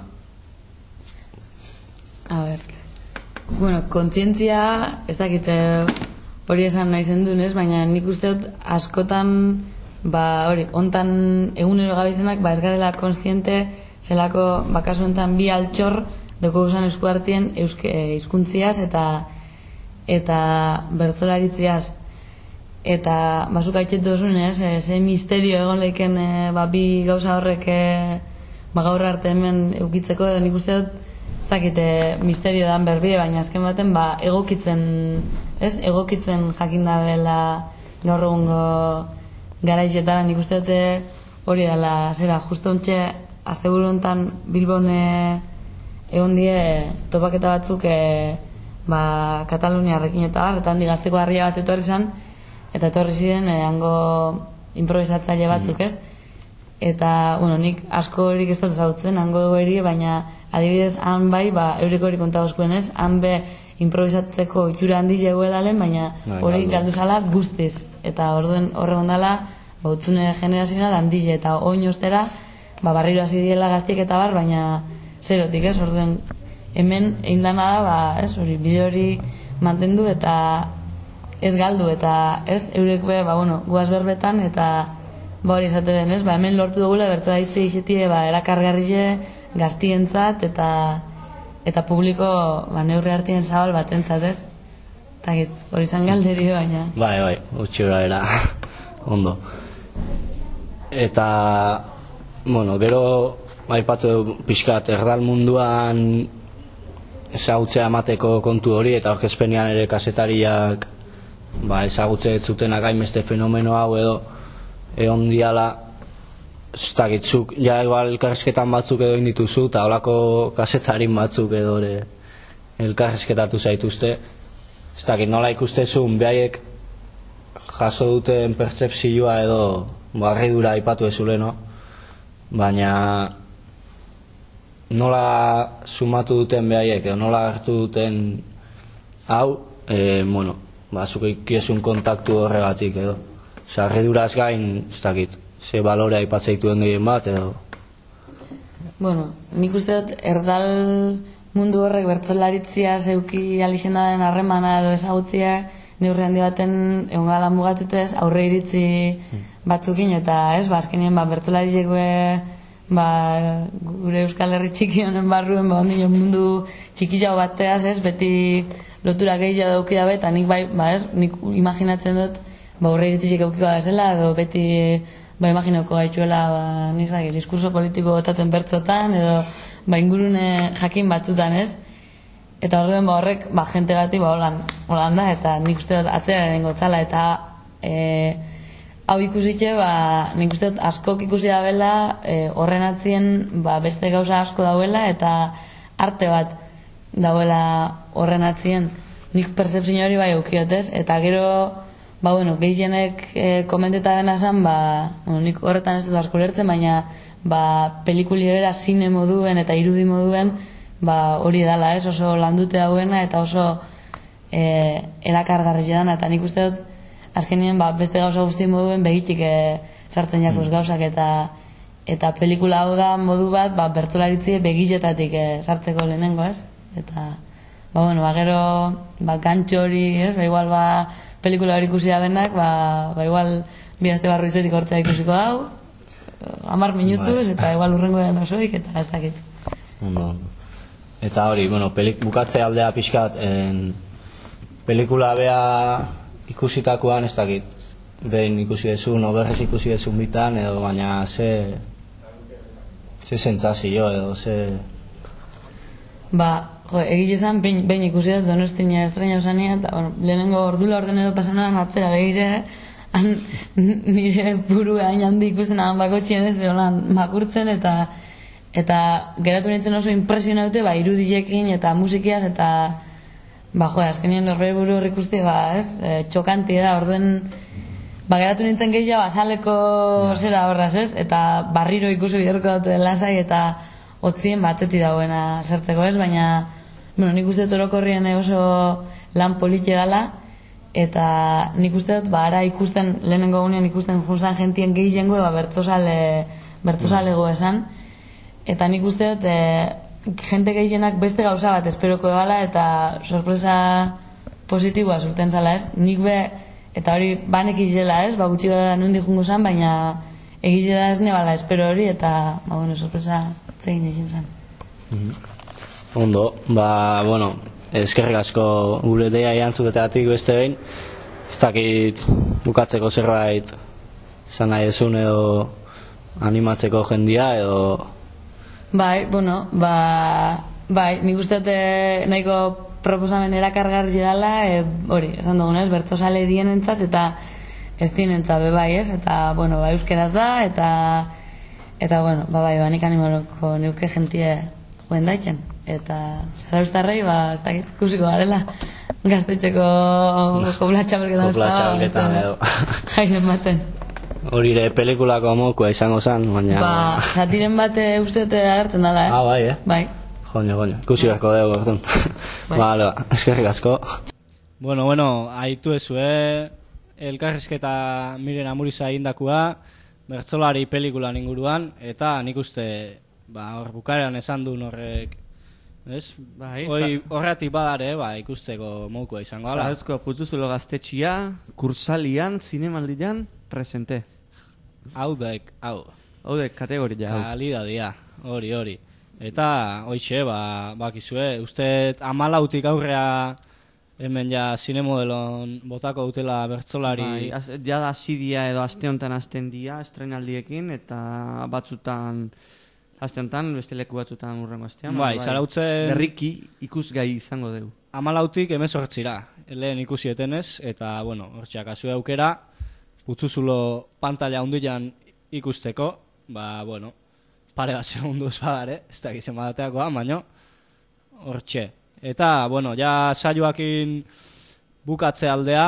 A ber, bueno, kontzientzia ez dakite hori esan nahi zendunez, baina nik uste dut askotan ba hori, hontan egunero gabizenak ba ez garela kontziente zelako bakasu hontan bi altxor doko usan eskuartien hizkuntziaz eta eta bertzolaritziaz eta basuk aitzetu duzunez, e, ze misterio egon leiken e, ba, bi gauza horrek e, ba, gaur arte hemen eukitzeko edo nik uste dut ez dakite misterio dan berbie, baina azken baten ba, egokitzen ez, egokitzen jakin dabela gaur egungo garaizetara. Nik uste dute hori dela, zera, justo ontxe asteburu hontan Bilbon egon die topaketa batzuk e, ba, Kataluniarrekin eta bar, eta handi gazteko harria bat etorri zan, eta etorri ziren e, hango improvisatzaile batzuk, ez? eta, bueno, nik asko horik ez dut ezagutzen, hango eri, baina adibidez, han bai, ba, eureko hori kontagozkuen ez, han be improvisatzeko itxura handi zegoela lehen, baina hori galdu zala guztiz. Eta orduen horre gondala, ba, utzune generazional handi ze, eta oin ostera, ba, barriro hasi diela gaztiek eta bar, baina zerotik ez, orduen hemen egin dana da, ba, ez, hori, bide hori mantendu eta ez galdu, eta ez, eurek be, ba, bueno, guaz berbetan, eta ba hori esate den, ez, ba, hemen lortu dugula bertzolaritze izetie, ba, erakargarrize gaztientzat, eta eta publiko, ba, neurri hartien zabal batentzat, ez? Eta git, hori izan galderi, baina... Bai, bai, utxura era, ondo. Eta, bueno, gero, aipatu pixkat, erdal munduan ezagutzea emateko kontu hori, eta aurkezpenean ere kazetariak, ba, ezagutze zutenak hainbeste fenomeno hau edo, egon diala, ez dakitzuk, ja igual elkarrizketan batzuk edo indituzu, eta holako kasetarin batzuk edo ere elkarrizketatu zaituzte. Ez dakit nola ikustezun, behaiek jaso duten pertzepzioa edo barridura aipatu ezule, no? Baina nola sumatu duten behaiek, edo nola hartu duten hau, e, bueno, bazuk ikiesun kontaktu horregatik edo. Osa, harriduraz gain, ez dakit, ze balore aipatzeituen gehien bat, edo... Bueno, nik uste dut, erdal mundu horrek bertzolaritzia zeuki alixen daren harremana edo ezagutzia, neurri handi baten egon gala mugatutez, aurre iritzi batzukin, eta ez, ba, azkenien, ba, bertzolarizek ba, gure Euskal Herri txiki honen barruen, ba, ondino mundu txikizau bateaz, ez, beti lotura gehiago dauki dabe, eta nik bai, ba, ez, nik imaginatzen dut, ba, aurre iritzik eukiko da zela, edo beti ba, imaginoko gaitxuela, ba, nizak, diskurso politiko botaten bertzotan, edo, ba, ingurune jakin batzutan, ez? Eta horren, ba, horrek, ba, jente gati, ba, holan, holan da, eta nik uste dut atzera dengo tzala, eta e, hau ikusitxe, ba, nik uste dut askok ikusi dabela, e, horren atzien, ba, beste gauza asko dauela, eta arte bat dauela horren atzien, nik percepzio hori bai eukiotez, eta gero, ba, bueno, gehienek e, komenteta bena zan, ba, bueno, nik horretan ez dut asko lertzen, baina, ba, pelikuli bera zine moduen eta irudi moduen, ba, hori dala, ez, oso landute dauena, eta oso e, erakargarri dana, eta nik uste dut, azkenien, ba, beste gauza guzti moduen begitxik e, sartzen jakuz gauzak, eta eta pelikula hau da modu bat, ba, bertzolaritzi begizetatik e, sartzeko lehenengo, ez? Eta, ba, bueno, ba, gero, ba, gantxo hori, ez, ba, igual, ba, pelikula hori ikusi da benak, ba, ba igual bi aste barru itzetik hortzea ikusiko hau, hamar minutuz, eta igual urrengo den osoik, eta ez dakit. Ondo. Eta hori, bueno, pelik, bukatze aldea pixkat, en, pelikula bea ikusitakoan ez dakit, behin ikusi dezun, oberrez ikusi dezun bitan, edo baina ze, ze sentzazio, edo ze... Ba, jo, egiz esan, behin ikusi dut Donostina estrena usania, eta, bueno, lehenengo ordula orden edo pasanuan atzera begire, han, nire buru hain handi ikusten ahan bako txien ez, holan, makurtzen, eta eta geratu nintzen oso impresionaute, ba, irudizekin eta musikiaz, eta, ba, jo, azkenien horre buru horri ikusti, ba, ez, e, txokanti da, orduen, ba, geratu nintzen gehiago, azaleko zera horraz, ez, eta barriro ikusi biderko dute lasai, eta otzien batzeti dagoena sartzeko, ez, baina, bueno, nik uste dut orokorrien oso lan politxe dela, eta nik uste dut, ba, ara ikusten, lehenengo gunean ikusten junzan jentien gehiengo, ba, bertzosale, bertzosalego esan, eta nik uste dut, e, jente gehienak beste gauza bat esperoko dela, eta sorpresa positiboa zurten zala, ez, nik be, eta hori banek izela, ez, ba, gutxi gara nundi jungo zan, baina egizela ez nebala espero hori, eta, ba, bueno, sorpresa zegin egin zen. Mm-hmm. Ondo, ba, bueno, eskerrik asko gure deia iantzuketeatik beste behin, ez dakit bukatzeko zerbait zan nahi ezun edo animatzeko jendia edo... Bai, bueno, ba, bai, nik uste dute nahiko proposamen erakargarri dela, e, hori, esan dugunez, bertzosale dienentzat eta ez dienentzat be bai, ez? Eta, bueno, ba, euskeraz da, eta eta, bueno, ba, bai, ba, nik animaloko neuke jentie joen daitzen. Eta, zara ustarrei, ba, ez dakit kusiko garela, gaztetxeko kopla txapelketan ez da, kopla txapelketan edo. Jairen baten. Hori ere pelikulako mokua izango zen, baina... Ba, satiren bate ustete agertzen dela, eh? Ah, bai, eh? Bai. Joño, joño, ikusi beharko dugu, orduan. Bale, ba, eskerrik asko. Bueno, bueno, aitu ezu, eh? Elkarrizketa Miren Amuriza egindakua, bertsolari pelikulan inguruan, eta nik uste, ba, hor bukarean esan duen horrek, ez? Bai, hori horretik badare, ba, ikusteko mokua izango ala. Zarauzko Putuzulo gaztetxia, kursalian, zinemaldian, presente. Hau dek, hau. Hau dek, kategoria, hau. Kalidadia, hori, hori. Eta, hoixe, ba, bakizue, uste hamalautik aurrea hemen ja zinemodelon botako dutela bertsolari... Bai, az, ja da zidia edo aste honetan hasten dia, estrenaldiekin, eta batzutan, aste honetan, beste leku batzutan urrengo astean. Bai, bai, zarautzen... Berriki ikusgai izango dugu. Hamalautik emezortzira, lehen ikusietenez, eta, bueno, hortxeak azue aukera, Putuzulo pantalla hundian ikusteko, ba, bueno, pare bat segunduz badare, ez da gizien badateakoa, baino, hortxe. Eta, bueno, ja saioakin bukatze aldea...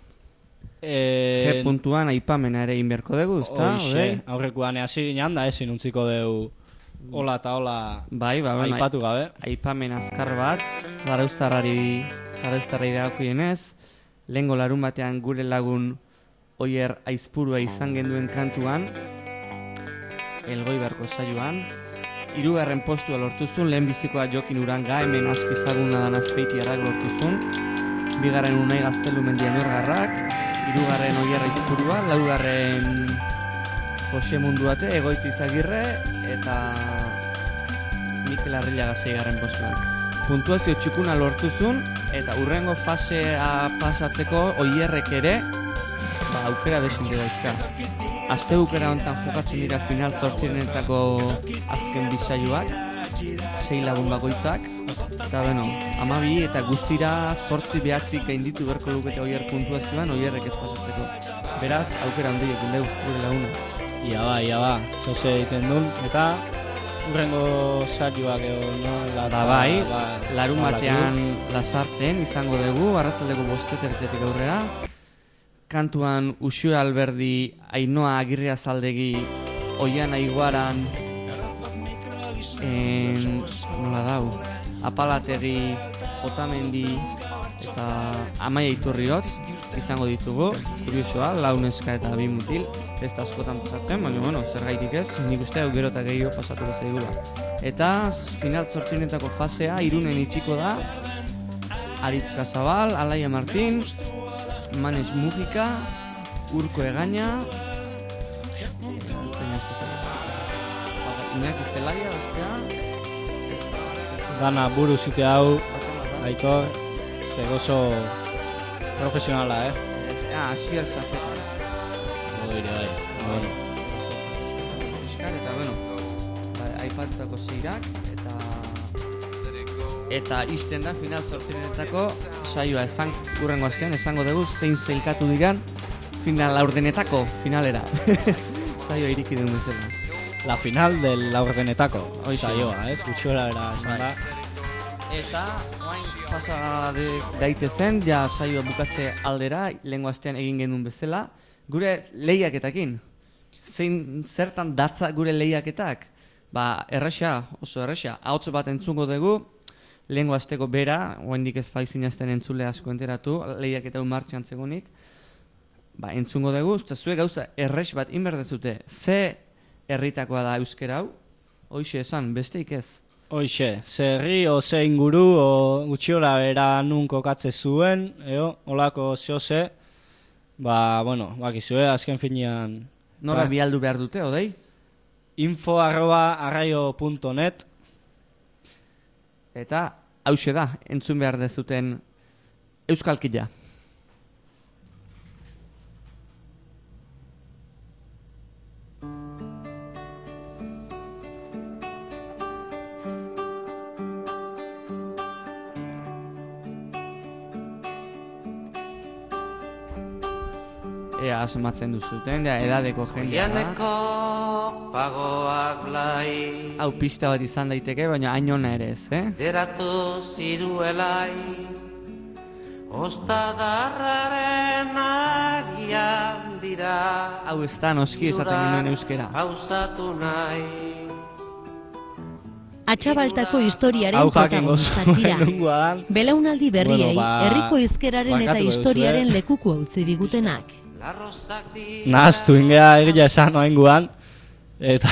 E... G puntuan aipamena ere inberko dugu, ezta? Hoxe, aurrekoan hasi ginen da, ezin untziko dugu hola eta hola bai, ba, aipatu gabe. Aipamen azkar bat, zarauztarrari, zarauztarrari dagokienez, lehengo larun batean gure lagun Oier Aizpurua izan genduen kantuan, Elgoibarko saioan, hirugarren postua lortuzun, lehen bizikoa Jokin Uranga, hemen asko izaguna dan Azpeitiarrak lortuzun, bigarren Unai Gaztelu Mendian Orgarrak, hirugarren Oier Aizpurua, laugarren Jose Munduate, Egoitz Izagirre, eta Mikel Arrillaga seigarren postuan. Puntuazio txukuna lortuzun, eta urrengo fasea pasatzeko Oierrek ere, ba, aukera desinde dauzka. Aste bukera honetan jokatzen dira final zortzirenetako azken bisaioak, sei lagun bakoitzak, eta bueno, amabi eta guztira zortzi behatzik gainditu berko lukete Oier puntuazioan, Oierrek ez pasatzeko. Beraz, aukera handiekin dugu, gure laguna. Ia ba, ia ba, zoze egiten duen, eta urrengo saioak edo, no? Ba, bai, ba, larun batean Lasarten izango dugu, arratzaldeko bostetertetik aurrera, kantuan Uxue Alberdi, Ainoa Agirriazaldegi, Oiana Iguaran, en, nola dau, Apalategi, Otamendi eta Amaia Iturriotz izango ditugu, kuriosoa, launeska eta bi mutil, ez da askotan pasatzen, baina bueno, zer gaitik ez, nik uste hau gero eta gehiago pasatuko zaigula. Eta final zortzinetako fasea, Irunen itxiko da, Aritz Casabal, Alaia Martin, Manes Mujika, Urko Egaña, Iñaki Zelaia, Dana buru zite hau, Aitor, zegozo profesionala, eh? Ah, asier zazeta. Oire, bai, bueno. Eta, bueno, aipatutako zeirak, eta... Eta izten da final zortzirenetako saioa ezan urrengo astean, esango dugu zein zeilkatu diran final laurdenetako finalera. Saioa iriki duen bezala. La final del laurdenetako saioa, ez? Gutxora era esan da. Eta, oain pasa daitezen, ja saioa bukatze aldera, lehengo astean egin genuen bezala, gure lehiaketakin. Zein zertan datza gure lehiaketak? Ba, erresa, oso erresa, ahotz bat entzungo dugu, lehengo asteko bera, oaindik ez faizin azten entzule asko enteratu, lehiaketa un martxan zegonik, ba, entzungo dugu, eta zuek gauza erres bat inberdezute, ze herritakoa da euskera hau? Hoixe esan, besteik ez? Hoixe, ze herri o ze inguru o gutxiola bera nun kokatze zuen, eo, olako zehose, ba, bueno, bakizue, azken finean... Nora bialdu behar dute, odei? Info arroba arraio punto net. Eta hauxe da, entzun behar dezuten Euskalkila. Ea asmatzen duzuten, da edadeko jendea da. Pagoak blai. Hau pista bat izan daiteke, baina hain ona ere ez, eh? Deratu ziruelai. Ostadarraren agian dira. Hau ez da noski esaten genuen euskera. Pausatu nahi. Atxabaltako historiaren Hau jakin protagonistak dira. gozuan. Belaunaldi berriei, Bueno, ba, herriko hizkeraren eta barkatuko historiaren duzue. lekuko utzi digutenak. Larrozak dira. Nahaztu ingea egia esan oainguan. Eta...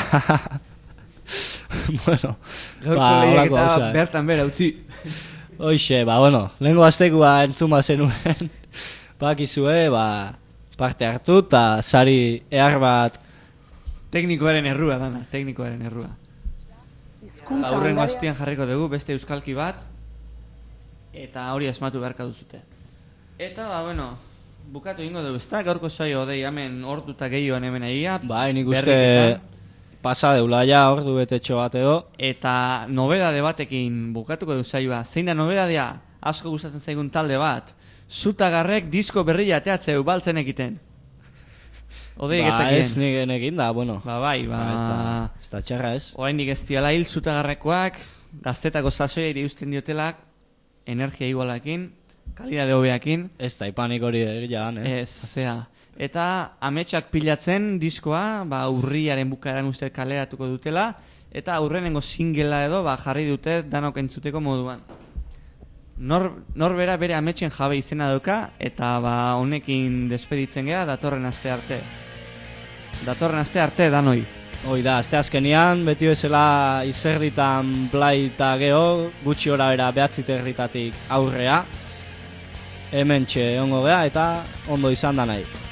bueno, Gaurko ba, lehiak holako eta gauzak. bertan bera utzi. Hoixe, ba, bueno, lehenko aztekua entzuma zenuen. Bakizue, ba, parte hartu eta sari ehar bat. Teknikoaren errua dana, teknikoaren errua. Aurrengo astian jarriko dugu beste euskalki bat, eta hori asmatu beharka duzute. Eta, ba, bueno, bukatu ingo dugu, ez da, gaurko saio odei hemen orduta gehioan hemen egia. Bai, nik uste pasa deula ja ordu betetxo bat edo. Eta nobedade batekin bukatuko du saioa. Zein da nobedadea? Asko gustatzen zaigun talde bat. Zutagarrek disko berria ateatzeu baltzen ekiten. Odei Ba, egetzakien. ez nik enekin da, bueno. Ba, bai, ba... Ba, ez da, ez da txarra ez. Oraindik ez diala hil zutagarrekoak, gaztetako sasoia iriusten diotelak, energia igualakin, kalidade hobeakin. Ez da ipanik hori egia eh? Ez, zea. Eta ametsak pilatzen diskoa, ba, urriaren bukaeran uste kaleratuko dutela, eta aurrenengo singela edo ba, jarri dute danok entzuteko moduan. Nor, norbera bere ametsen jabe izena dauka, eta ba, honekin despeditzen gea datorren aste arte. Datorren aste arte danoi. Hoi da, azte azkenian, beti bezala izerditan plai eta geho, gutxi ora bera behatzi terditatik aurrea. Hementxe ongo gea eta ondo izan da nahi.